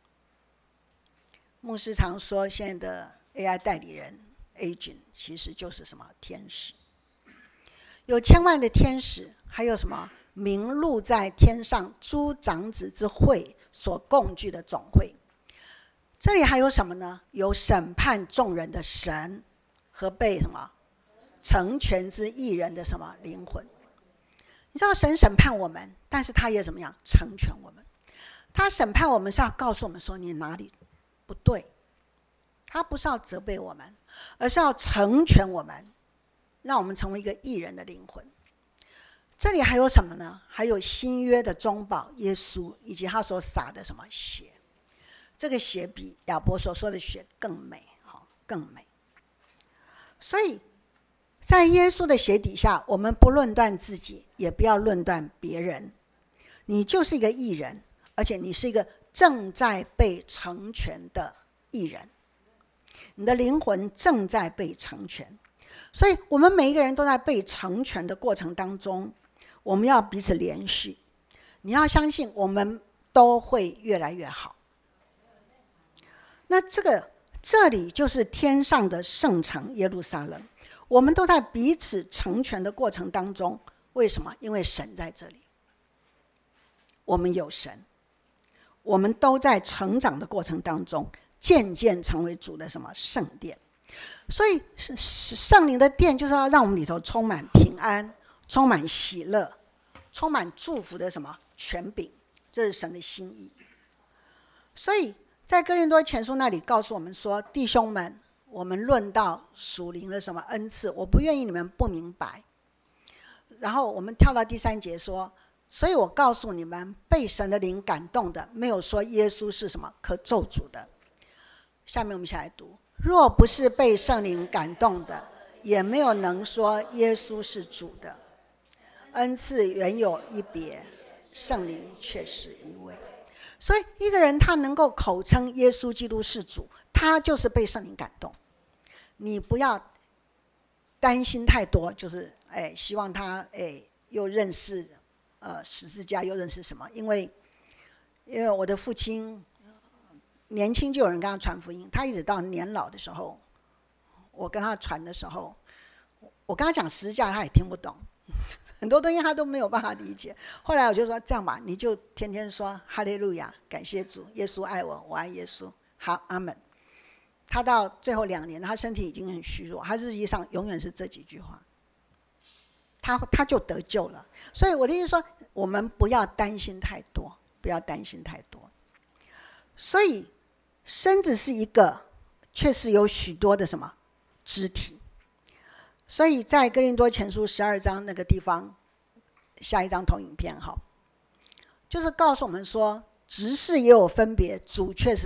牧师常说，现在的 AI 代理人 agent 其实就是什么天使，有千万的天使，还有什么名录在天上诸长子之会所共聚的总会。这里还有什么呢？有审判众人的神和被什么成全之义人的什么灵魂。你知道神审判我们，但是他也怎么样成全我们。他审判我们是要告诉我们说你哪里不对，他不是要责备我们，而是要成全我们，让我们成为一个义人的灵魂。这里还有什么呢？还有新约的中保耶稣，以及他所洒的什么血。这个血比亚伯所说的血更美，更美。所以在耶稣的血底下，我们不论断自己，也不要论断别人。你就是一个义人，而且你是一个正在被成全的义人，你的灵魂正在被成全。所以我们每一个人都在被成全的过程当中，我们要彼此连续。你要相信我们都会越来越好。那这里就是天上的圣城耶路撒冷，我们都在彼此成全的过程当中。为什么？因为神在这里，我们有神，我们都在成长的过程当中，渐渐成为主的什么圣殿。所以圣灵的殿就是要让我们里头充满平安，充满喜乐，充满祝福的什么权柄，这是神的心意。所以在哥林多前书那里告诉我们说，弟兄们，我们论到属灵的什么恩赐，我不愿意你们不明白。然后我们跳到第3节说，所以我告诉你们，被神的灵感动的，没有说耶稣是什么可咒诅的。下面我们一起来读，若不是被圣灵感动的，也没有能说耶稣是主的。恩赐原有一别，圣灵却是一位。所以一个人他能够口称耶稣基督是主，他就是被圣灵感动。你不要担心太多，就是希望他又认识十字架，又认识什么。因为我的父亲年轻就有人跟他传福音，他一直到年老的时候，我跟他传的时候，我跟他讲十字架他也听不懂，很多东西他都没有办法理解。后来我就说这样吧，你就天天说哈利路亚，感谢主，耶稣爱我，我爱耶稣，好，阿们。他到最后2年，他身体已经很虚弱，他日记上永远是这几句话，他就得救了。所以我的意思说，我们不要担心太多，不要担心太多。所以身子是一个，却是有许多的什么肢体。所以在哥林多前书12章那个地方，下一张投影片好，就是告诉我们说，执事也有分别，主却是什么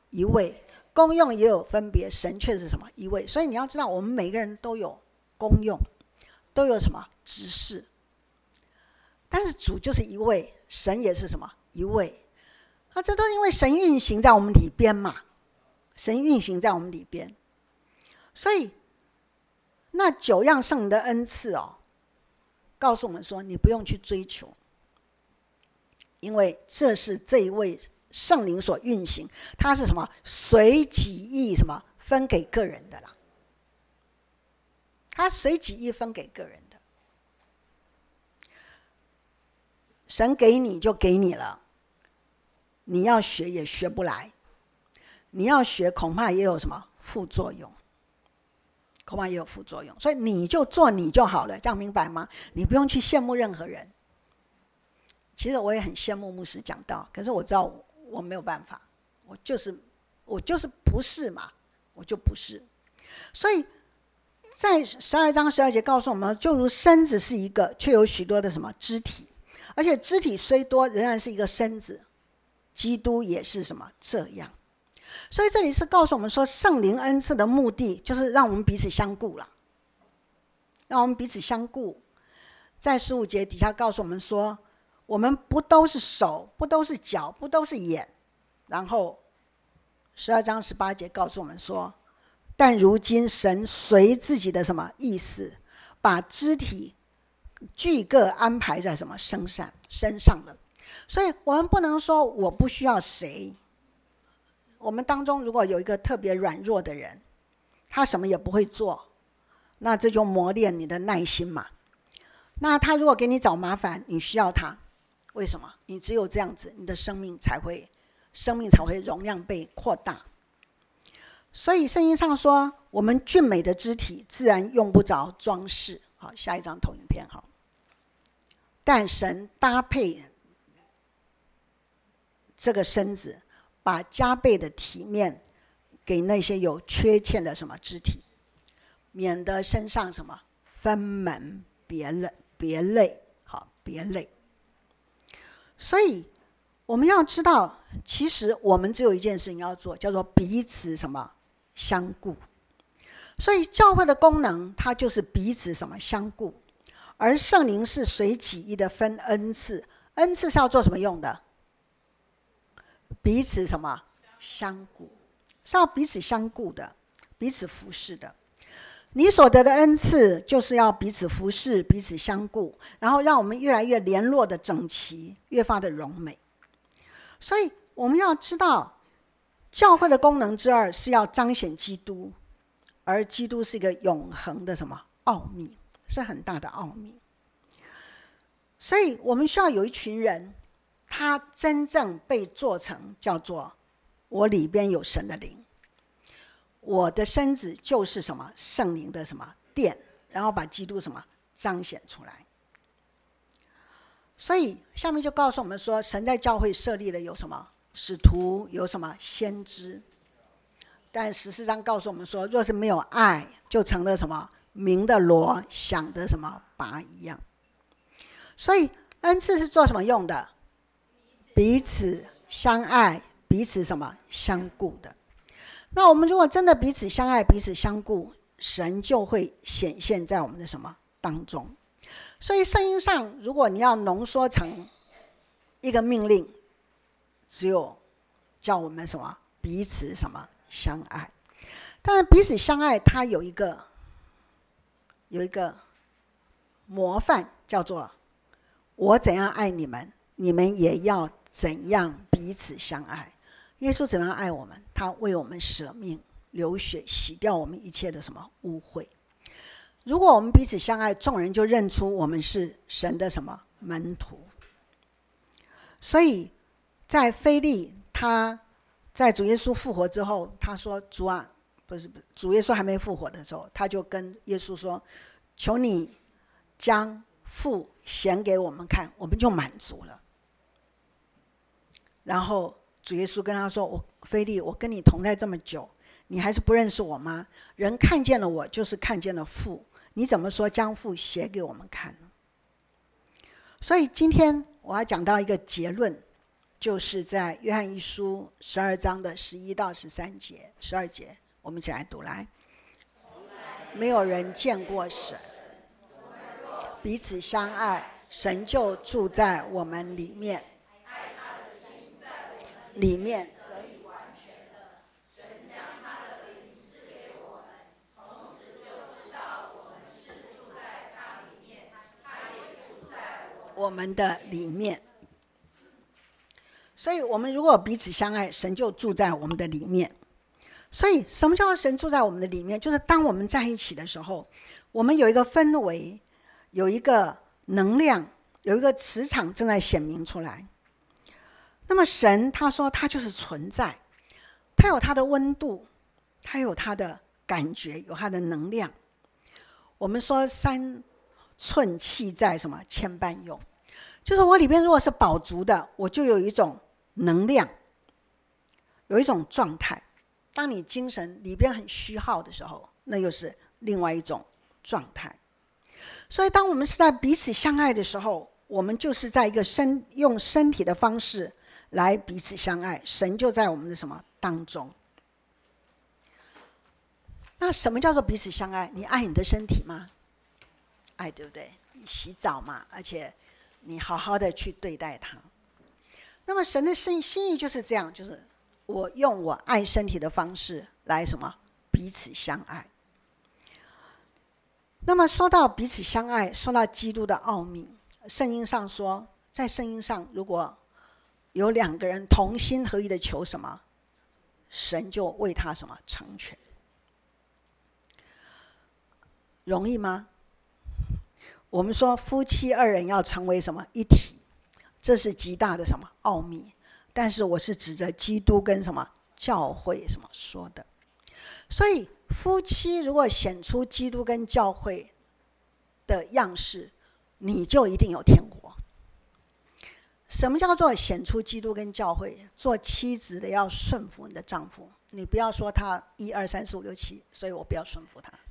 一位，功用也有分别，神却是什么？一位。所以你要知道，我们每个人都有功用，都有什么职事，但是主就是一位，神也是什么？一位。那这都是因为神运行在我们里边嘛，神运行在我们里边。所以那9样圣灵的恩赐告诉我们说，你不用去追求，因为这是这一位圣灵所运行，它是什么？随己意什么分给个人的啦，它随己意分给个人的。神给你就给你了，你要学也学不来，你要学恐怕也有什么副作用，恐怕也有副作用。所以你就做你就好了，这样明白吗？你不用去羡慕任何人。其实我也很羡慕牧师讲道，可是我知道我没有办法，我就是不是嘛，我就不是。所以在12章12节告诉我们，就如身子是一个，却有许多的什么肢体，而且肢体虽多，仍然是一个身子。基督也是什么这样。所以这里是告诉我们说，圣灵恩赐的目的就是让我们彼此相顾啦，让我们彼此相顾。在15节底下告诉我们说，我们不都是手，不都是脚，不都是眼。然后12章18节告诉我们说，但如今神随自己的什么意思，把肢体俱各安排在什么身上了。所以我们不能说我不需要谁。我们当中如果有一个特别软弱的人，他什么也不会做，那这就磨练你的耐心嘛。那他如果给你找麻烦，你需要他，为什么？你只有这样子，你的生命才会容量被扩大。所以圣经上说，我们俊美的肢体自然用不着装饰。好，下一张投影片。好，但神搭配这个身子，把加倍的体面给那些有缺欠的什么肢体，免得身上什么分门别类。好，别类。所以我们要知道，其实我们只有一件事情要做，叫做彼此什么相顾。所以教会的功能，它就是彼此什么相顾。而圣灵是随己意的分恩赐，恩赐是要做什么用的？彼此什么相顾，是要彼此相顾的，彼此服侍的。你所得的恩赐就是要彼此服侍，彼此相顾，然后让我们越来越联络的整齐，越发的荣美。所以我们要知道，教会的功能之二是要彰显基督，而基督是一个永恒的什么奥秘，是很大的奥秘。所以我们需要有一群人，他真正被做成叫做我里边有神的灵，我的身子就是什么圣灵的什么殿，然后把基督什么彰显出来。所以下面就告诉我们说，神在教会设立了有什么使徒，有什么先知。但14章告诉我们说，若是没有爱，就成了什么鸣的锣，响的什么钹一样。所以恩赐是做什么用的？彼此相爱，彼此什么相顾的。那我们如果真的彼此相爱，彼此相顾，神就会显现在我们的什么当中。所以圣经上，如果你要浓缩成一个命令，只有叫我们什么彼此什么相爱。但是彼此相爱，它有一个模范，叫做我怎样爱你们，你们也要怎样彼此相爱。耶稣怎样爱我们？他为我们舍命流血，洗掉我们一切的什么污秽。如果我们彼此相爱，众人就认出我们是神的什么门徒。所以在腓利，他在主耶稣复活之后，他说主啊，不是主耶稣还没复活的时候，他就跟耶稣说，求你将父显给我们看，我们就满足了。然后主耶稣跟他说，腓利，我跟你同在这么久，你还是不认识我吗？人看见了我，就是看见了父，你怎么说将父写给我们看呢？所以今天我要讲到一个结论， 就是在约翰一书12章的11到13节，12节，我们一起来读来。没有人见过神，彼此相爱，神就住在我们里面，里面得以完全的，神将他的灵赐给我们，从此就知道我们是住在他里面，他也住在我们的里面。所以我们如果彼此相爱，神就住在我们的里面。所以什么叫做神住在我们的里面？就是当我们在一起的时候，我们有一个氛围，有一个能量，有一个磁场正在显明出来。那么神他说他就是存在，他有他的温度，他有他的感觉，有他的能量。我们说3寸气在什么千般用，就是我里边如果是饱足的，我就有一种能量，有一种状态。当你精神里边很虚耗的时候，那又是另外一种状态。所以当我们是在彼此相爱的时候，我们就是在一个用身体的方式来彼此相爱，神就在我们的什么当中。那什么叫做彼此相爱？你爱你的身体吗？爱，对不对？你洗澡嘛，而且你好好的去对待它。那么神的心意就是这样，就是我用我爱身体的方式来什么彼此相爱。那么说到彼此相爱，说到基督的奥秘，圣经上说，在圣经上如果有2个人同心合意的求什么，神就为他什么成全。容易吗？我们说夫妻2人要成为什么一体，这是极大的什么奥秘。但是我是指着基督跟什么教会什么说的。所以夫妻如果显出基督跟教会的样式，你就一定有天国。什么叫做显出基督跟教会？做妻子的要顺服你的丈夫，你不要说他1、2、3、4、5、6、7，所以我不要顺服他，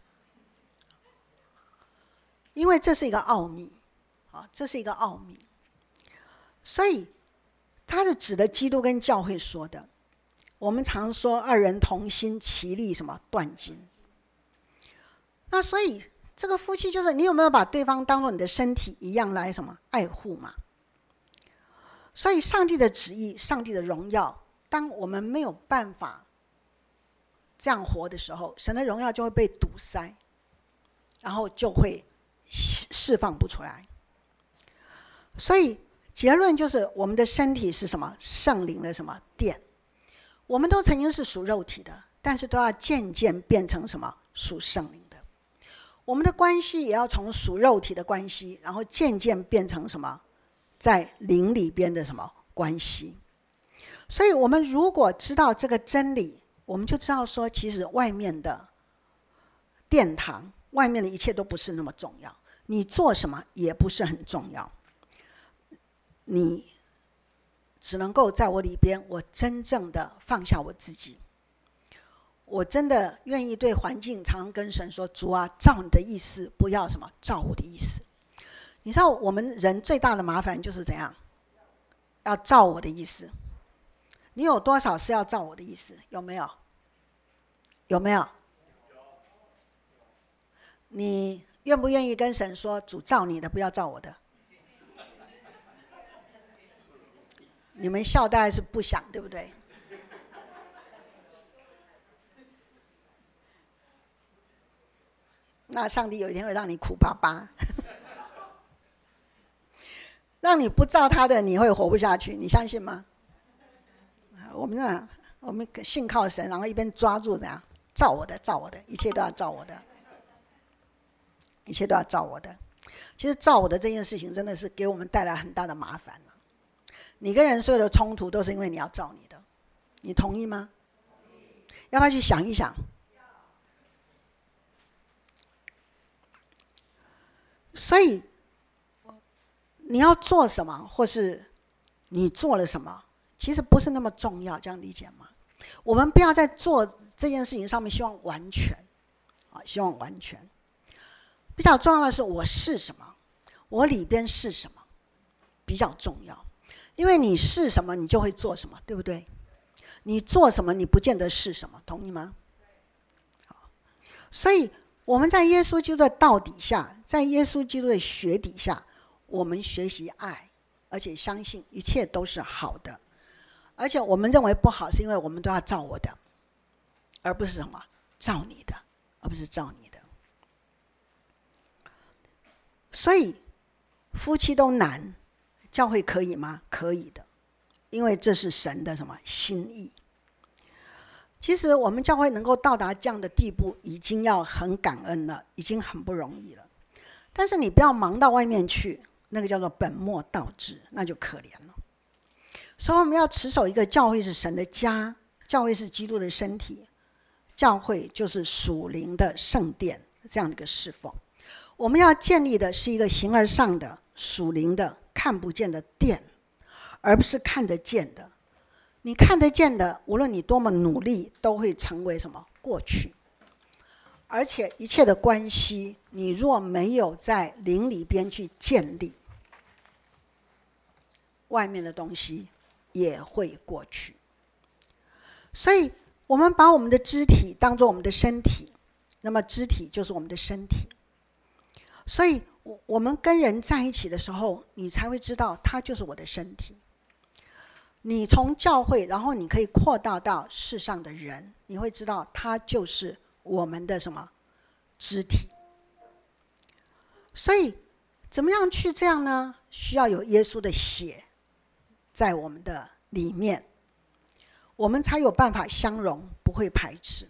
因为这是一个奥秘啊，这是一个奥秘。所以他是指的基督跟教会说的。我们常说2人同心，其利什么断金。那所以这个夫妻就是你有没有把对方当作你的身体一样来什么爱护嘛？所以上帝的旨意，上帝的荣耀，当我们没有办法这样活的时候，神的荣耀就会被堵塞，然后就会释放不出来。所以结论就是我们的身体是什么？圣灵的什么殿。我们都曾经是属肉体的，但是都要渐渐变成什么？属圣灵的。我们的关系也要从属肉体的关系，然后渐渐变成什么？在灵里边的什么关系。所以我们如果知道这个真理，我们就知道说，其实外面的殿堂，外面的一切都不是那么重要，你做什么也不是很重要，你只能够在我里边，我真正的放下我自己，我真的愿意对环境常常跟神说，主啊，照你的意思，不要什么照我的意思。你知道我们人最大的麻烦就是怎样？要照我的意思。你有多少是要照我的意思？有没有？有没有？你愿不愿意跟神说，主照你的，不要照我的？你们笑大概是不想，对不对？那上帝有一天会让你苦巴巴，让你不照他的，你会活不下去，你相信吗？我们信靠神，然后一边抓住怎样照我的，照我的，一切都要照我的，一切都要照我的。其实照我的这件事情真的是给我们带来很大的麻烦。你跟人所有的冲突都是因为你要照你的，你同意吗？要不要去想一想？所以你要做什么，或是你做了什么，其实不是那么重要，这样理解吗？我们不要在做这件事情上面希望完全，希望完全。比较重要的是我是什么，我里边是什么，比较重要。 因为你是什么你就会做什么，对不对？你做什么你不见得是什么，同意吗？好，所以我们在耶稣基督的道底下，在耶稣基督的血底下，我们学习爱，而且相信一切都是好的，而且我们认为不好是因为我们都要照我的，而不是什么照你的，而不是照你的。所以夫妻都难，教会可以吗？可以的，因为这是神的什么心意。其实我们教会能够到达这样的地步，已经要很感恩了，已经很不容易了。但是你不要忙到外面去，那个叫做本末倒置，那就可怜了。所以我们要持守一个教会是神的家，教会是基督的身体，教会就是属灵的圣殿，这样的一个侍奉。我们要建立的是一个形而上的属灵的看不见的殿，而不是看得见的。你看得见的，无论你多么努力，都会成为什么过去。而且一切的关系，你若没有在灵里边去建立，外面的东西也会过去。所以我们把我们的肢体当作我们的身体，那么肢体就是我们的身体。所以我们跟人在一起的时候，你才会知道他就是我的身体。你从教会，然后你可以扩大到世上的人，你会知道他就是我们的什么肢体。所以怎么样去这样呢？需要有耶稣的血在我们的里面，我们才有办法相容，不会排斥。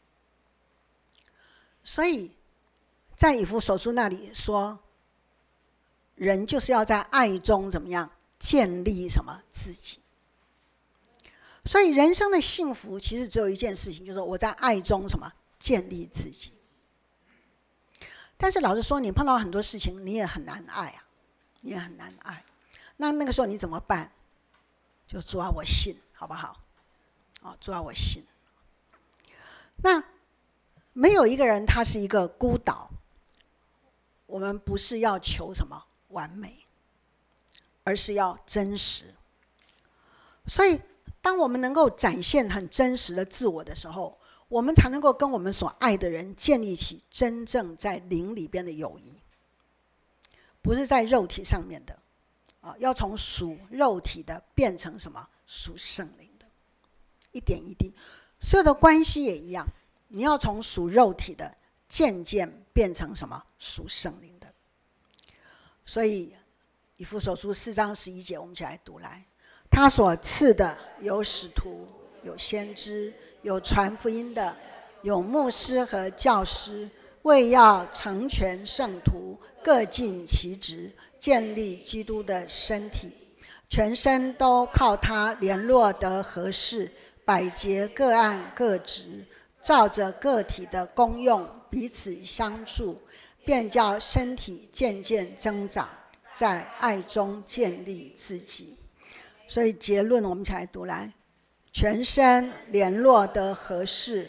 所以在以弗所书那里说，人就是要在爱中怎么样建立什么自己。所以人生的幸福其实只有一件事情，就是我在爱中什么建立自己。但是老实说，你碰到很多事情你也很难爱啊，你也很难爱。那个时候你怎么办？就主啊我信，好不好？主啊我信。那没有一个人他是一个孤岛，我们不是要求什么完美，而是要真实。所以当我们能够展现很真实的自我的时候，我们才能够跟我们所爱的人建立起真正在灵里边的友谊，不是在肉体上面的，要从属肉体的变成什么属圣灵的，一点一滴。所有的关系也一样，你要从属肉体的渐渐变成什么属圣灵的。所以以弗所书4章11节，我们一起来读来。他所赐的有使徒，有先知，有传福音的，有牧师和教师，为要成全圣徒，各尽其职，建立基督的身体，全身都靠他联络得合适，百节各按各职，照着个体的功用彼此相助，便叫身体渐渐增长，在爱中建立自己。所以结论我们一起来读来，全身联络得合适，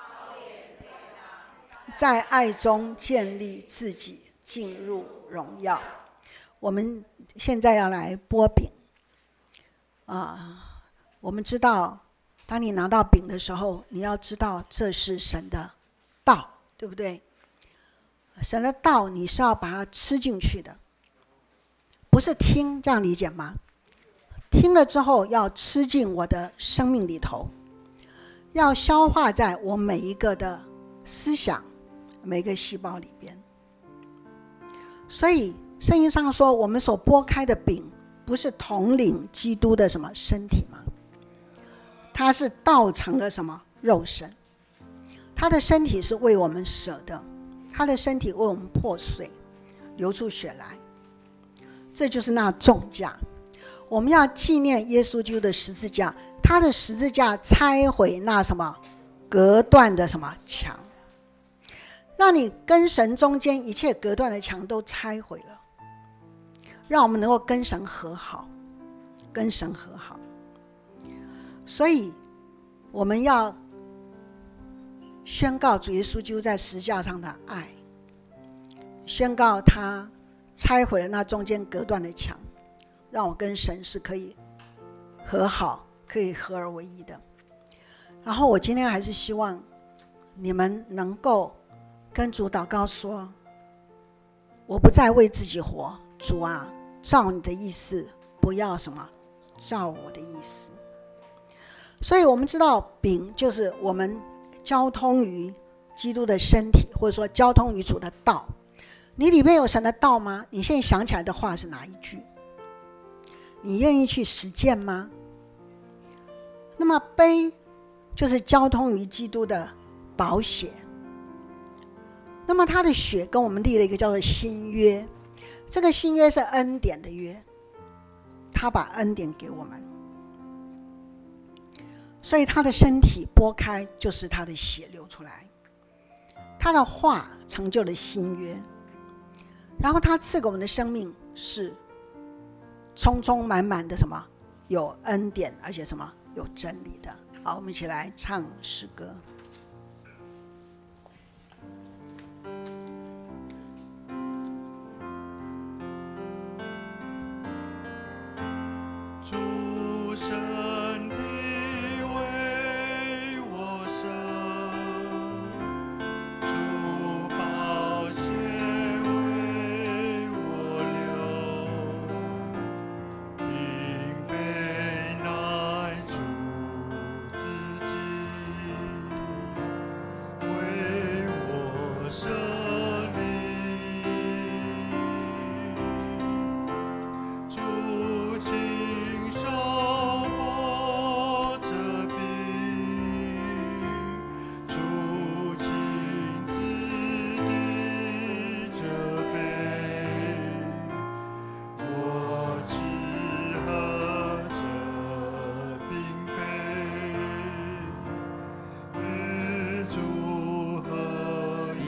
在爱中建立自己，进入荣耀。我们现在要来剥饼我们知道当你拿到饼的时候，你要知道这是神的道，对不对？神的道你是要把它吃进去的，不是听，这样理解吗？听了之后要吃进我的生命里头，要消化在我每一个的思想，每一个细胞里边。所以圣经上说，我们所剥开的饼不是统领基督的什么身体吗？它是道成了什么肉身，他的身体是为我们舍的，他的身体为我们破碎，流出血来，这就是那重价。我们要纪念耶稣基督的十字架，他的十字架拆毁那什么隔断的什么墙，让你跟神中间一切隔断的墙都拆毁了，让我们能够跟神和好，跟神和好。所以我们要宣告主耶稣基督在十字架上的爱，宣告他拆毁了那中间隔断的墙，让我跟神是可以和好，可以合而为一的。然后我今天还是希望你们能够跟主祷告说，我不再为自己活，主啊，照你的意思，不要什么，照我的意思。所以我们知道饼就是我们交通于基督的身体，或者说交通于主的道。你里面有神的道吗？你现在想起来的话是哪一句？你愿意去实践吗？那么杯就是交通于基督的宝血，那么他的血跟我们立了一个叫做新约，这个新约是恩典的约，他把恩典给我们，所以他的身体拨开就是他的血流出来，他的话成就了新约，然后他赐给我们的生命是充充满满的什么？有恩典，而且什么？有真理的。好，我们一起来唱诗歌。
主身体为我舍，主宝血为我流，并被乃主自己为我舍立。主亲手拨着饼，主亲自递着杯，我只喝着饼杯，与主合一。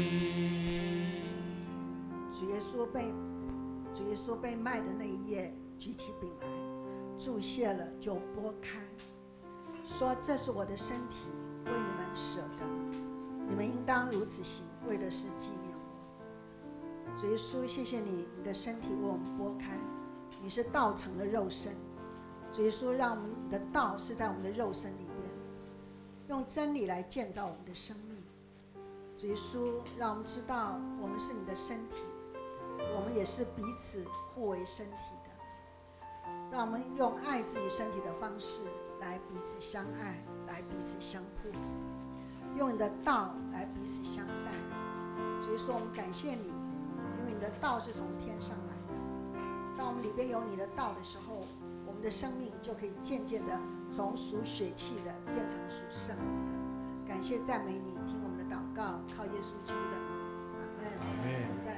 主耶稣被卖的那一夜，举起饼来，注谢了就拨开，说这是我的身体，为你们舍的，你们应当如此行，为的是纪念我。主耶稣，谢谢你，你的身体为我们拨开，你是道成了肉身。主耶稣，让我们的道是在我们的肉身里边，用真理来建造我们的生命。主耶稣，让我们知道我们是你的身体，我们也是彼此互为身体的，让我们用爱自己身体的方式来彼此相爱，来彼此相互，用你的道来彼此相待。所以说我们感谢你，因为你的道是从天上来的。当我们里边有你的道的时候，我们的生命就可以渐渐的从属血气的变成属圣灵的。感谢赞美你，听我们的祷告，靠耶稣基督的名，阿们。
阿们。
我们再来。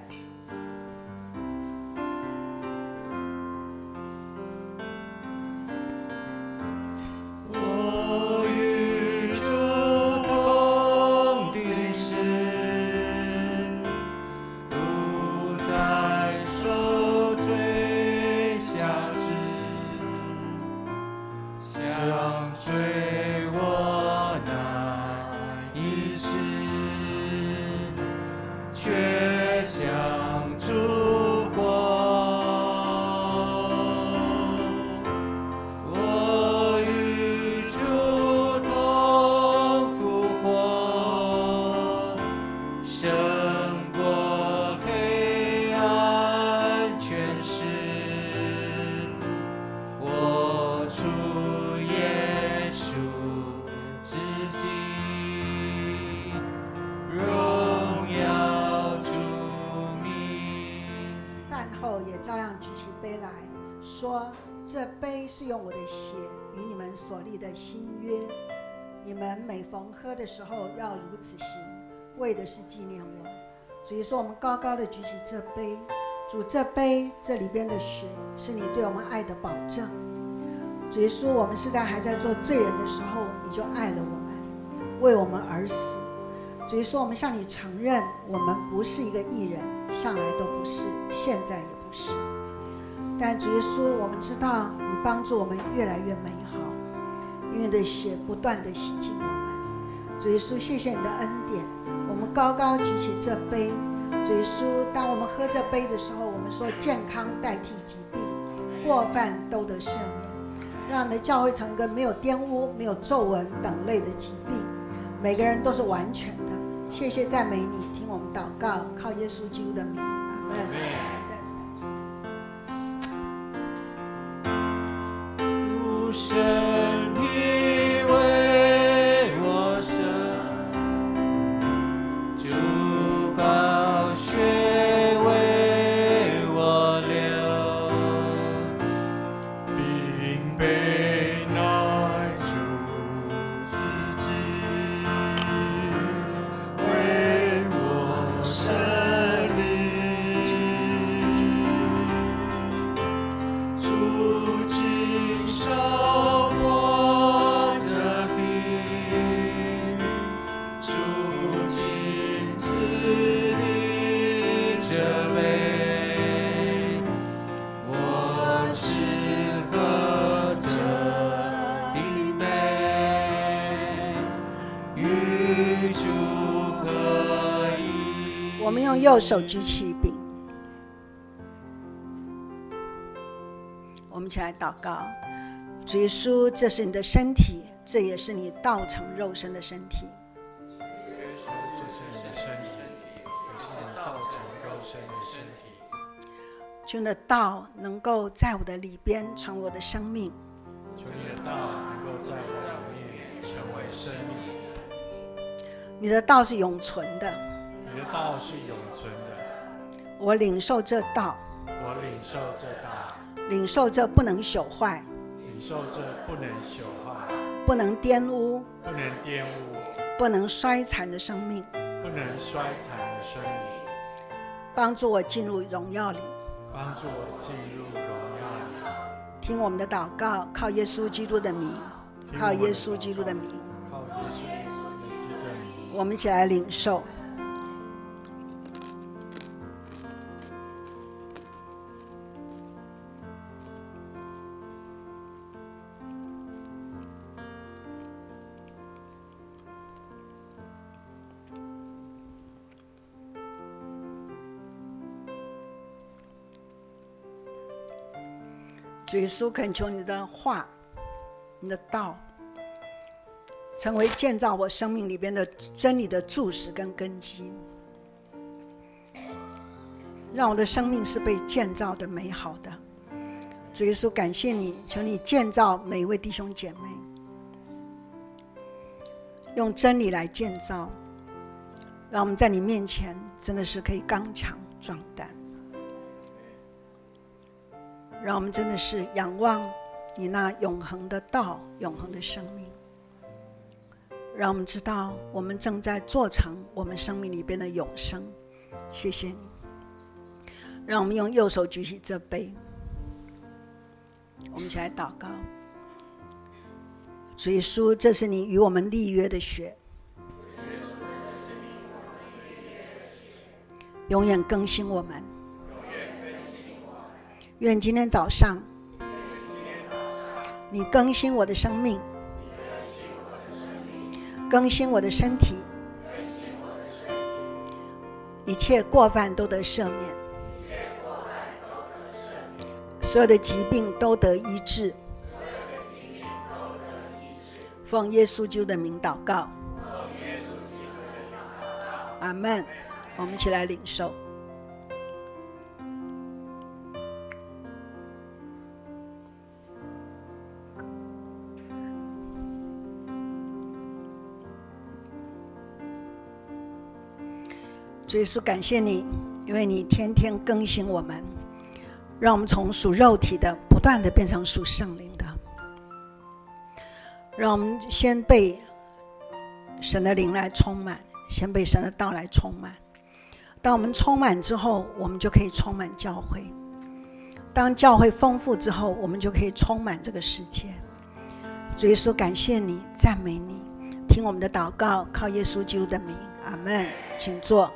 我与主同定时，不再受罪辖制，想追我那一世，却想主过。我与主同复活，胜过黑暗权势。我主耶稣自己，荣耀主名。
饭后也照样举起杯来说，这杯是用我的血与你们所立的新约，你们每逢喝的时候要如此行，为的是纪念我。所以说我们高高的举起这杯，主，这杯这里边的血是你对我们爱的保证。主耶稣，我们是在还在做罪人的时候，你就爱了我们，为我们而死。主耶稣，我们向你承认，我们不是一个义人，向来都不是，现在也不是。但主耶稣，我们知道你帮助我们越来越美好，因为你的血不断地洗净我们。主耶稣，谢谢你的恩典，我们高高举起这杯。主耶稣，当我们喝这杯的时候，我们说健康代替疾病，过犯都得赦免。 让你的教会成为一个没有玷污、没有皱纹等类的疾病，每个人都是完全的。谢谢赞美你，听我们祷告，靠耶稣基督的名，阿们。再次
如身体为我舍，主宝血为我流，并被乃主自己为我设立，主亲手摸着病，主亲自立着背，我只喝着的杯，与主合一。
我们用右手举起饼，我们一起来祷告。主耶稣，这是你的身体，这也是你道成肉身的身体。
这是你的身体，也是你道成肉身的身体。
求你的道能够在我的里边成为我的生命，
求你的道能够在我里面成为生命。
你的道是永存的，
你的道是永存的，
我领受这道，
我领受这道，
领受这不能朽坏、
领受这不能朽坏、
不能玷污、
不能玷污、
不能衰残的生命，
不能衰残的生命，
帮助我进入荣耀里。
帮助我进入荣耀里。
听我们的祷告，靠耶稣基督的名，靠耶稣基督的名，
靠耶稣基督的名，
我们一起来领受。主耶稣，恳求你的话，你的道，成为建造我生命里边的真理的柱石跟根基，让我的生命是被建造的美好的。主耶稣，感谢你，求你建造每一位弟兄姐妹，用真理来建造，让我们在你面前真的是可以刚强壮胆，让我们真的是仰望你那永恒的道，永恒的生命，让我们知道我们正在做成我们生命里边的永生。谢谢你，让我们用右手举起这杯，我们一起来祷告。主耶稣，这是你与我们立约的血，永远更新我们。愿今天早上你更新我的生命，更新我的身体，一切过犯都得赦免，所有的疾病都得医治。奉耶稣基督的名祷告，阿们。我们一起来领受。主耶稣，感谢你，因为你天天更新我们，让我们从属肉体的不断的变成属圣灵的，让我们先被神的灵来充满，先被神的道来充满。当我们充满之后，我们就可以充满教会。当教会丰富之后，我们就可以充满这个世界。主耶稣，感谢你，赞美你，听我们的祷告，靠耶稣基督的名，阿们。请坐。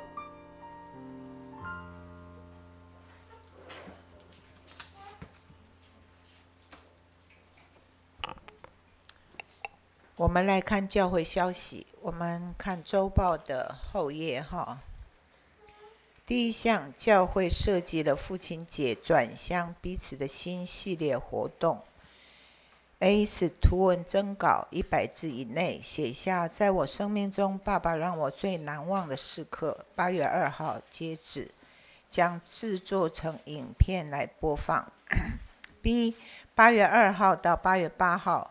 我们来看教会消息，我们看周报的后页哈。第一项，教会设计了父亲节转向彼此的新系列活动。 A 是图文征稿100字以内，写下在我生命中爸爸让我最难忘的时刻。8月2号截止，将制作成影片来播放。B 8月2号到8月8号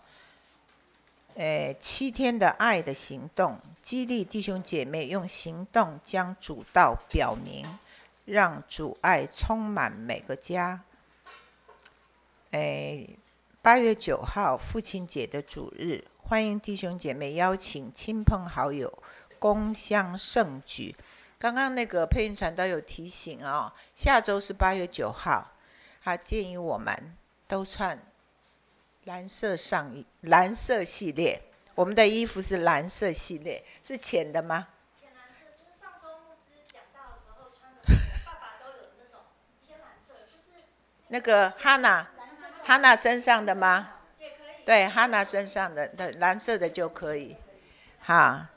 7天的爱的行动，激励弟兄姐妹用行动将主道表明，让主爱充满每个家。8月9号父亲节的主日，欢迎弟兄姐妹邀请亲朋好友共襄盛举。刚刚那个配音传道有提醒哦，下周是8月9号，他建议我们都穿蓝色系列。我们的衣服是蓝色系列，是浅的吗？
浅蓝色，就是上周牧师讲道的时候穿的，爸爸都有那种天蓝色，就是
那个哈娜身上的吗？
也可以。
对，哈娜身上的，对，蓝色的就可以。好，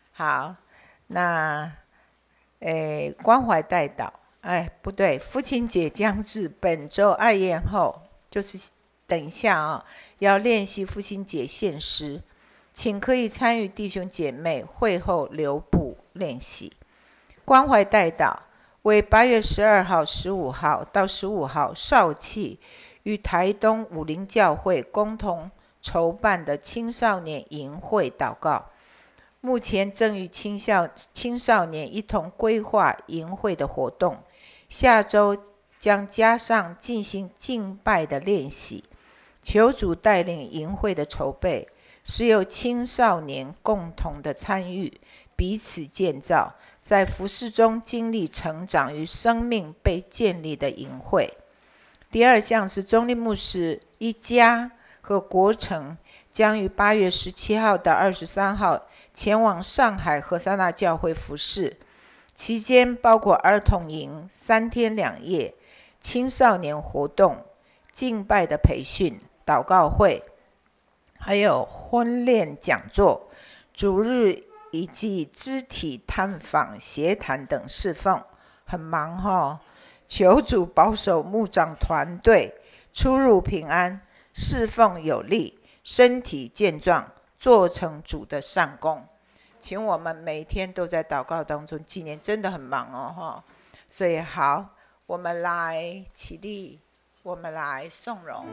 那关怀代祷，不对，父亲节将至，本周爱宴后，就是等一下啊，要练习父亲节献诗，请可以参与弟兄姐妹会后留步练习。关怀代祷为8月12号、15号到15号少气与台东武林教会共同筹办的青少年营会祷告，目前正与青少年一同规划营会的活动，下周将加上进行敬拜的练习，求主带领营会的筹备，是由青少年共同的参与，彼此建造，在服事中经历成长与生命被建立的营会。第二项是中立牧师一家和国城将于8月17号到23号前往上海和萨那教会服事，期间包括儿童营3天2夜、青少年活动、敬拜的培训、祷告会，还有婚恋讲座、主日以及肢体探访、协谈等侍奉，很忙哦。求主保守牧长团队出入平安，侍奉有力，身体健壮，做成主的善工。请我们每天都在祷告当中纪念，真的很忙哦。所以好，我们来起立，我们来颂荣。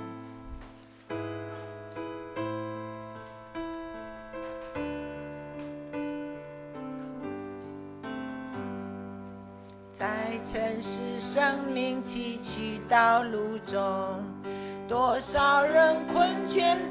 在城市生命崎岖道路中，多少人困倦